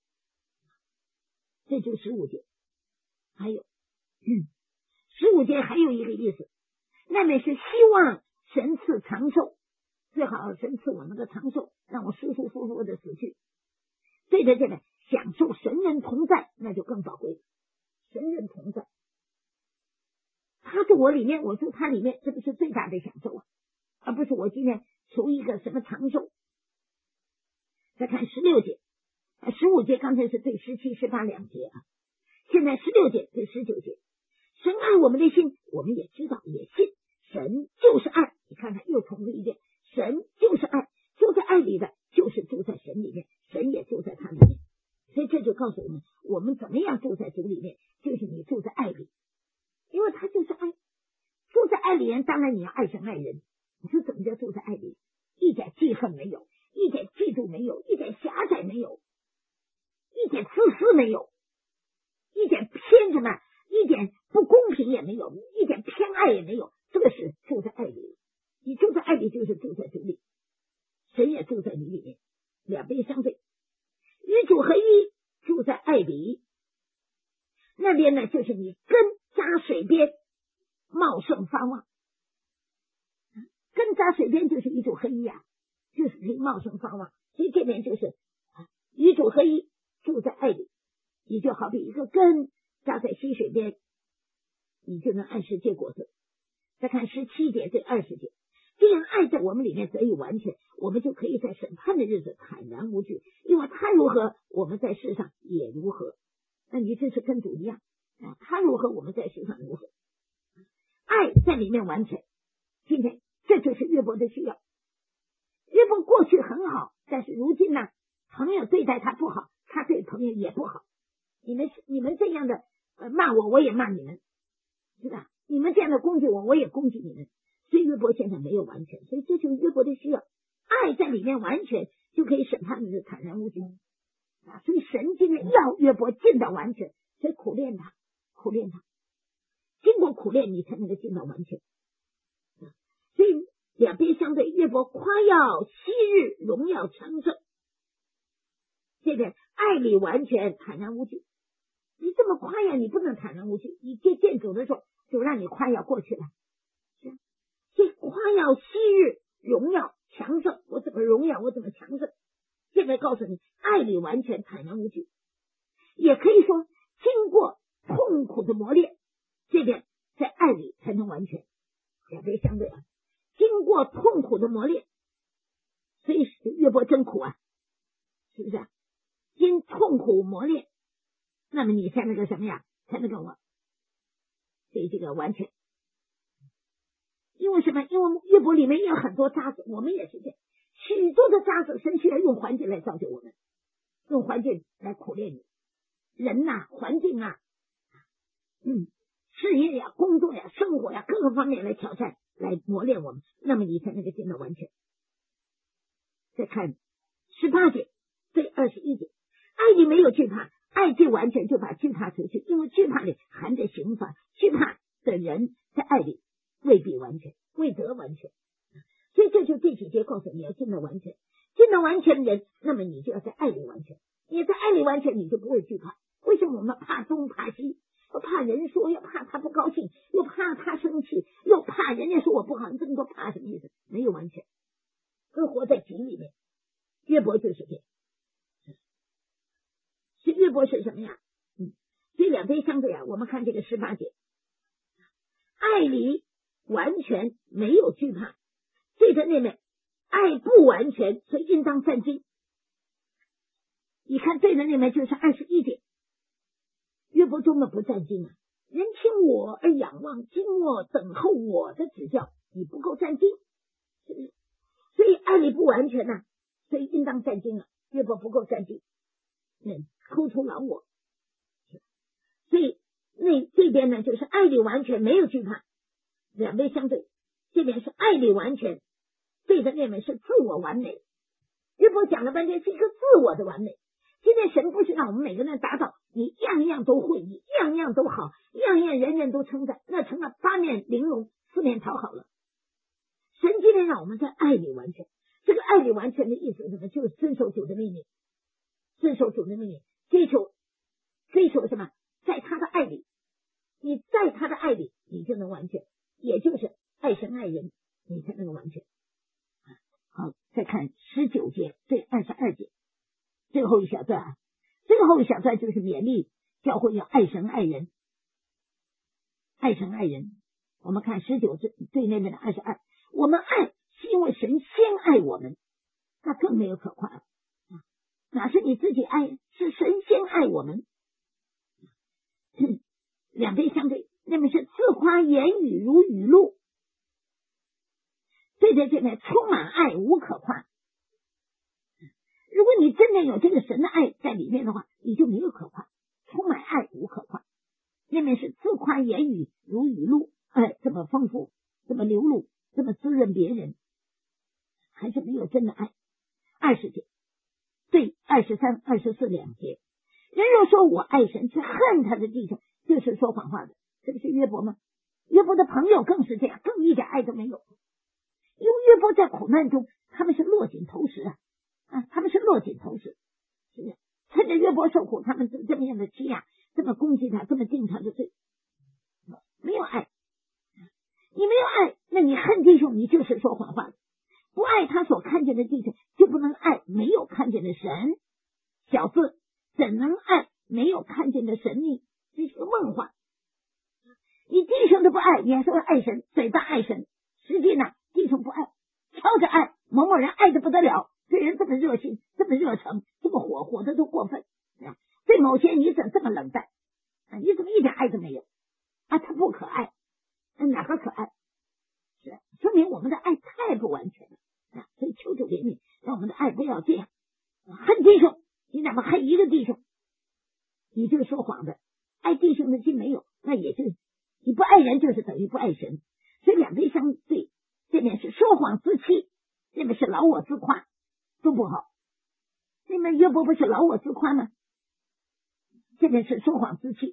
这就十五节。还有嗯，十五节还有一个意思，那边是希望神赐长寿，最好神赐我那个长寿，让我舒舒服服的死去。对着这个享受神人同在，那就更宝贵了。神人同在，他住我里面，我住他里面，这不是最大的享受啊，而不是我今天求一个什么长寿。再看十六节，十五节刚才是对十七、十八两节啊，现在十六节对十九节。神爱我们的心，我们也知道也信，神就是爱。你看看又重复一遍，神就是爱，住在爱里的就是住在神里面，神也住在他里面。所以这就告诉我们，我们怎么样住在主里面，就是你住在爱里，因为他就是爱。住在爱里面，当然你要爱神爱人。你说怎么叫住在爱里？一点记恨没有，一点嫉妒没有，一点狭窄没有，一点自私没有，一点偏什么，一点不公平也没有，一点偏爱也没有。这个是住在爱里，你住在爱里就是住在主里，神也住在你里面，两边相对，与主合一，住在爱里。那边呢，就是你根扎水边，茂盛发旺。根扎水边就是与主合一啊，就是可以茂盛发旺。所以这边就是啊，与主合一，住在爱里。你就好比一个根扎在溪水边，你就能按时结果子。再看十七节对二十节，这样爱在我们里面得以完全，我们就可以在审判的日子坦然无惧，因为他如何，我们在世上也如何。那你这是跟主一样啊，他如何，我们在世上如何。爱在里面完全。今天这就是约伯的需要。约伯过去很好，但是如今呢，朋友对待他不好，他对朋友也不好。你们你们这样的呃骂我，我也骂你们，是吧？你们这样的攻击我，我也攻击你们。所以约伯现在没有完全，所以这就是约伯的需要。爱在里面完全，就可以审判的是坦然无惧啊。所以神今天要约伯进到完全，所以苦练他，苦练他，经过苦练，你才能够进到完全。啊、所以两边相对，约伯夸耀昔日荣耀强盛，这个爱里完全坦然无惧。你这么夸耀，你不能坦然无惧。你见见主的时候，就让你夸耀过去了。是啊，所以夸耀昔日荣耀强盛，我怎么荣耀，我怎么强盛。现在告诉你，爱里完全坦然无惧。也可以说，经过痛苦的磨练，这边在爱里才能完全。两边相对啊，经过痛苦的磨练，所以约伯真苦啊，是不是啊？经痛苦磨练，那么你才能够什么呀？才能够我，所以这个完全。因为什么？因为约伯里面有很多渣子，我们也是这样，许多的渣子，神需要用环境来造就我们，用环境来苦练你。人呐、啊，环境啊，嗯，事业呀、工作呀、生活呀，各个方面来挑战，来磨练我们，那么你才能够进到完全。再看十八节对二十一节，爱里没有惧怕，爱最完全就把惧怕除去，因为惧怕里含着刑罚，惧怕的人在爱里未必完全，未得完全。所以这就这几节告诉你要进到完全，进到完全的人，那么你就要在爱里完全。你在爱里完全，你就不会惧怕。为什么我们怕东怕西？又怕人说，又怕他不高兴，又怕他生气，又怕人家说我不好，你这么多怕什么意思？没有完全，都活在井里面。约伯就是这样。是约伯是什么呀？嗯，这两边相对啊，我们看这个十八节，爱里完全没有惧怕，这个那面爱不完全，所以应当战兢。你看对的那面就是二十一节，约伯多么不战兢啊！人听我而仰望，静默等候我的指教，你不够战兢，是不是？所以爱里不完全呐、啊，所以应当战兢啊。约伯不够战兢。嗯， 抠出老我。所以那这边呢就是爱里完全没有惧怕，两边相对，这边是爱里完全，对着那边是自我完美。约伯讲了半天是一个自我的完美。今天神不是让我们每个人达到你样样都会，你样样都好，样样人人都称赞，那成了八面玲珑四面讨好了。神今天让我们在爱里完全，这个爱里完全的意思是什么？就是遵守主的命令，遵守主的命令，追求追求什么？在他的爱里，你在他的爱里，你就能完全，也就是爱神爱人，你才能完全。好，再看十九节对二十二节，最后一小段啊，最后一小段就是勉励教会要爱神爱人，爱神爱人。我们看十九节对那边的二十二，我们爱是因为神先爱我们，那更没有可夸了，哪是你自己爱，是神先爱我们。两边相对，那么是自夸言语如雨露，对着这边充满爱无可夸。如果你真的有这个神的爱在里面的话，你就没有可夸，充满爱无可夸。那边是自夸言语如雨露，哎，这么丰富，这么流露，这么滋润别人，还是没有真的爱。二十节对二十三、二十四两节，人若说我爱神，却恨他的弟兄，就是说谎话的。这不是约伯吗？约伯的朋友更是这样，更一点爱都没有。因为约伯在苦难中，他们是落井投石啊，啊，他们是落井投石，是不是？趁着约伯受苦，他们这么样的欺压，这么攻击他，这么定他的罪，没有爱。你没有爱，那你恨弟兄，你就是说谎话的。不爱他所看见的弟兄，就不能爱没有看见的神。小字怎能爱没有看见的神呢？这是个梦话。你弟兄都不爱，你还说爱神，嘴巴爱神，实际呢弟兄不爱，敲着爱，某某人爱的不得了，对人这么热心，这么热诚，这么火，火的都过分啊！对某些你怎么这么冷淡啊？你怎么一点爱都没有啊？他不可爱，哪个可爱？是说明我们的爱太不完全了啊！所以求主怜悯，让我们的爱不要这样。恨弟兄，你哪怕恨一个弟兄，你就是说谎的。爱弟兄的心没有，那也就你不爱人，就是等于不爱神。所以两边相对，这边是说谎自欺，这边是老我自夸，都不好。那么约伯不是老我自夸吗？这边是说谎自欺，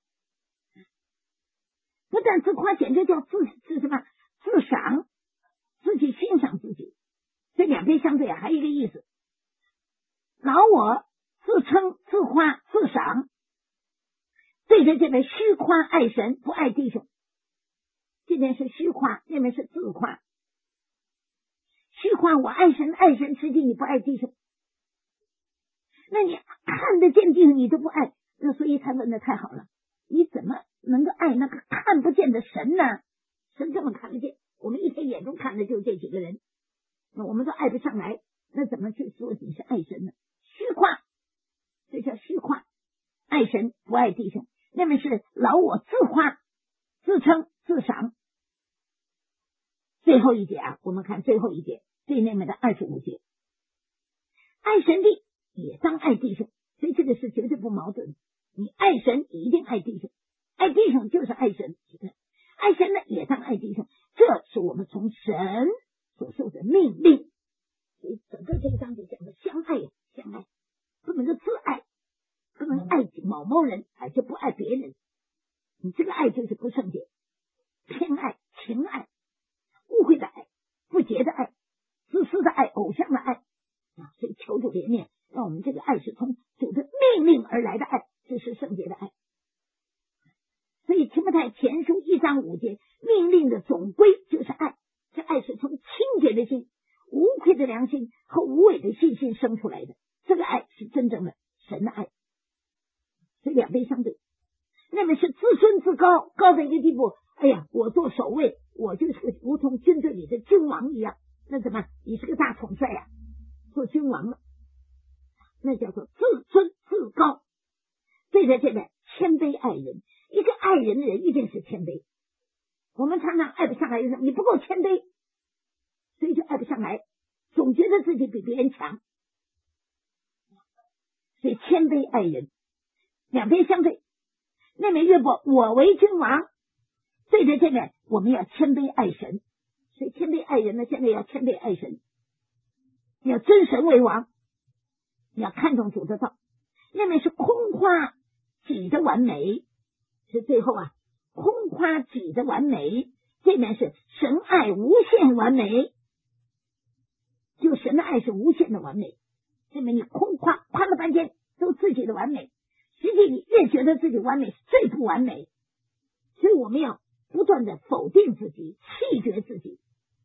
不但自夸，简直叫自自什么自赏，自己欣赏自己。这两边相对还有一个意思，老我自称自夸自赏，对着这边虚夸爱神不爱弟兄，这边是虚夸，那边是自夸。虚夸我爱神爱神，实际你不爱弟兄，那你看得见弟兄你都不爱，那所以他问的太好了，你怎么能够爱那个看不见的神呢？神这么看得见，我们一天眼中看的就这几个人，那我们都爱不上来，那怎么去说你是爱神呢？虚夸，这叫虚夸，爱神不爱弟兄，那么是老我自夸自称自赏。最后一节啊，我们看最后一节对那么的二十五节，爱神的也当爱弟兄，所以这个是绝对不矛盾。你爱神一定爱弟兄，爱弟兄就是爱神，爱神呢也当爱弟兄，这是我们从神所受的命令。所以整个这一章就讲的相爱呀，相爱不能够自爱，不能爱某某人而就不爱别人，你这个爱就是不圣洁，偏爱情爱误会的爱，不洁的爱，自私的爱，偶像的爱啊！所以求主怜悯，让我们这个爱是从主的命令而来的爱，这是圣洁的爱。所以提摩太前书一章五节，命令的总归就是爱，这爱是从清洁的心、无愧的良心和无伪的信心生出来的，这个爱是真正的神的爱。所以两边相对，那么是自尊自高，高到一个地步，哎呀，我做守卫，我就是如同军队里的君王一样，那怎么你是个大统帅呀、啊，做君王了，那叫做自尊自高。对在这边谦卑爱人，一个爱人的人一定是谦卑。我们常常爱不上来，你不够谦卑，所以就爱不上来，总觉得自己比别人强。 所以谦卑爱人，两边相对。那边约伯我为君王，对着这边我们要谦卑爱神，所以谦卑爱人呢，现在要谦卑爱神，要尊神为王，你要看重主的道。那边是空夸己的完美，是最后啊，空夸己的完美，这边是神爱无限完美，就神的爱是无限的完美。这边你空夸夸了半天都自己的完美，实际你越觉得自己完美最不完美，所以我们要不断的否定自己，弃绝自己。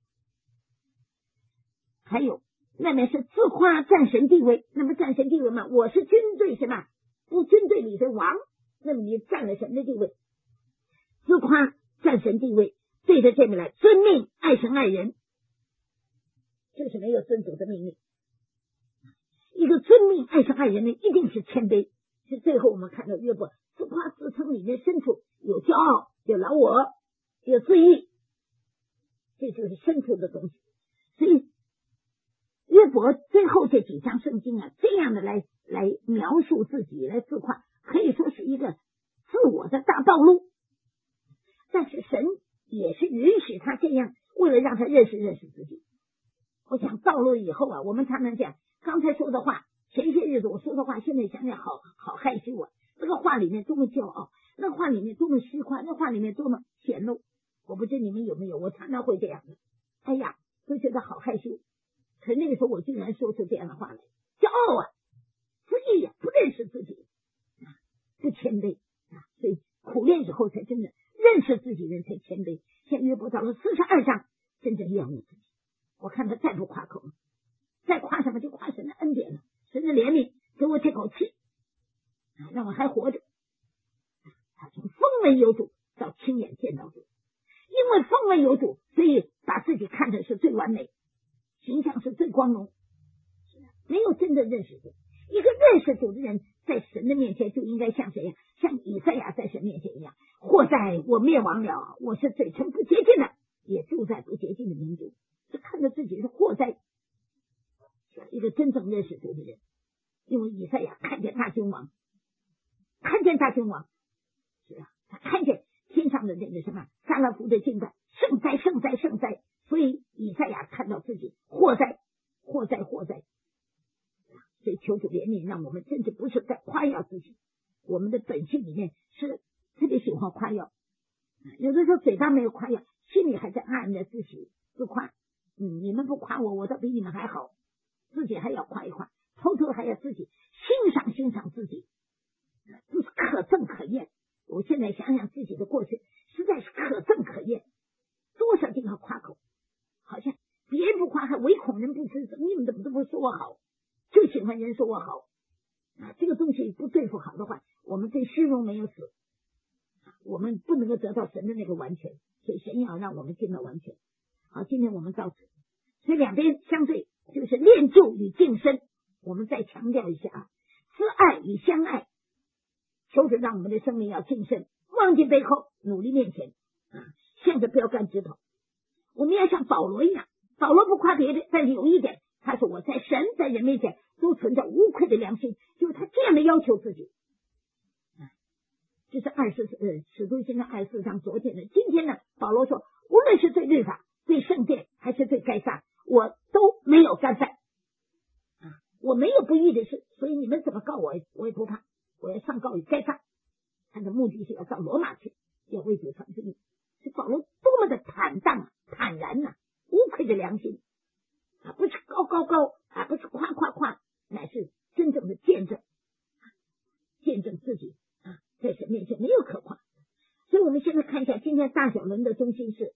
还有那边是自夸战神地位，那么战神地位嘛，我是军队什么不军队里的王，那么你占了神的地位，自夸战神地位，对着这边来遵命爱神爱人，就是没有遵主的命令。一个遵命爱神爱人的一定是谦卑，是最后我们看到约伯自夸自称里面深处有骄傲，有老我，有自义，这就是深处的东西。所以约伯最后这几章圣经啊，这样的来来描述自己，来自夸，可以说是一个自我的大暴露。但是神也是允许他这样，为了让他认识认识自己。我想暴露以后啊，我们常常讲刚才说的话，前些日子我说的话，现在想想好好害羞啊。这个话里面多么骄傲，那话里面多么虚夸，那话里面多么显露。我不知你们有没有，我常常会这样的。哎呀，都觉得好害羞。可那个时候我竟然说出这样的话来，骄傲啊，自义啊，不认识自己啊，不谦卑啊，所以苦练以后才真的认识自己，人才谦卑。像约伯到了四十二章，真正厌恶自己，我看他再不夸口了，再夸什么就夸神的恩典了，神的怜悯给我这口气啊，让我还活着。他从风闻有主到亲眼见到主，因为风闻有主，所以把自己看的是最完美，形象是最光荣，没有真的认识主。一个认识主的人，在神的面前就应该像谁呀？像以赛亚在神面前一样，或在我灭亡了，我是嘴唇不洁净的，也住在不洁净的民族。就看着自己是祸灾，一个真正认识主的人。因为以赛亚看见大君王，看见大君王，是啊，他看见天上的那个什么撒拉弗的敬拜，圣哉圣哉圣哉，所以以赛亚看到自己祸灾祸灾祸灾。所以求主怜悯，让我们真的不是在夸耀自己，我们的本性里面是特别喜欢夸耀，有的时候嘴巴没有夸耀，心里还在暗暗的自己自夸。嗯，你们不夸我，我倒比你们还好，自己还要夸一夸，偷偷还要自己欣赏欣赏自己，就是可憎可厌。我现在想想自己的过去，实在是可憎可厌，多少地方夸口，好像别人不夸还唯恐人不知，你们怎么都不说我好，就喜欢人说我好啊！这个东西不对付好的话，我们跟虚荣没有死，我们不能够得到神的那个完全，所以神要让我们进到完全。好，今天我们到此，所以两边相对就是练就与晋升。我们再强调一下啊，自爱与相爱，求主让我们的生命要晋升，忘记背后，努力面前啊，向着标杆直跑。我们要像保罗一样，保罗不夸别的，但是有一点，他说我在神在人面前都存着无愧的良心，就是他这样的要求自己。这是二十呃使徒行传二十四章昨天的。今天呢，保罗说，无论是对律法、对圣殿，还是对该撒，我都没有干犯啊，我没有不义的事，所以你们怎么告我，我也不怕，我要上告于该撒。他的目的是要到罗马去，要为主传福音。是保罗多么的坦荡、坦然呐、啊，无愧的良心啊，不是高高高啊，不是夸夸夸，乃是真正的见证，见证自己啊，在神面前没有可夸。所以我们现在看一下，今天大小轮的中心是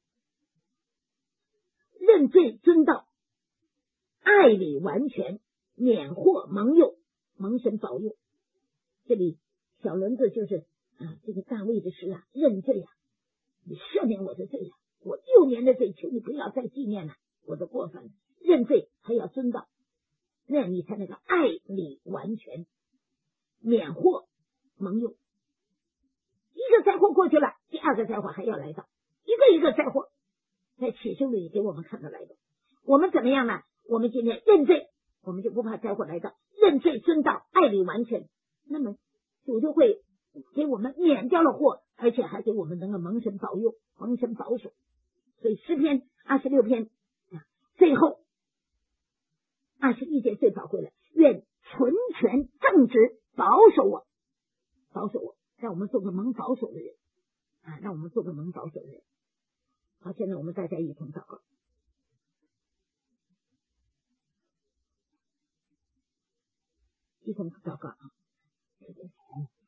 认罪遵道，爱理完全，免祸蒙佑，蒙神保佑。这里小轮子就是啊，这个大卫的诗啊，认罪啊，你赦免我的罪啊，我幼年的罪，求你不要再纪念了我的过犯，认罪还要遵道，那样你才能够爱理完全，免祸蒙佑。一个灾祸过去了，第二个灾祸还要来到，一个一个灾祸在启示录里给我们看到来的。我们怎么样呢？我们今天认罪，我们就不怕灾祸来到； 认罪遵道，爱里完全，那么主就会给我们免掉了祸，而且还给我们能够蒙神保佑，蒙神保守。所以诗篇二十六篇最后二十一节最宝贵了，愿纯全正直保守我，保守我，让我们做个蒙保守的人啊，让我们做个蒙保守的人。好，现在我们大家一同祷告，一同祷告啊。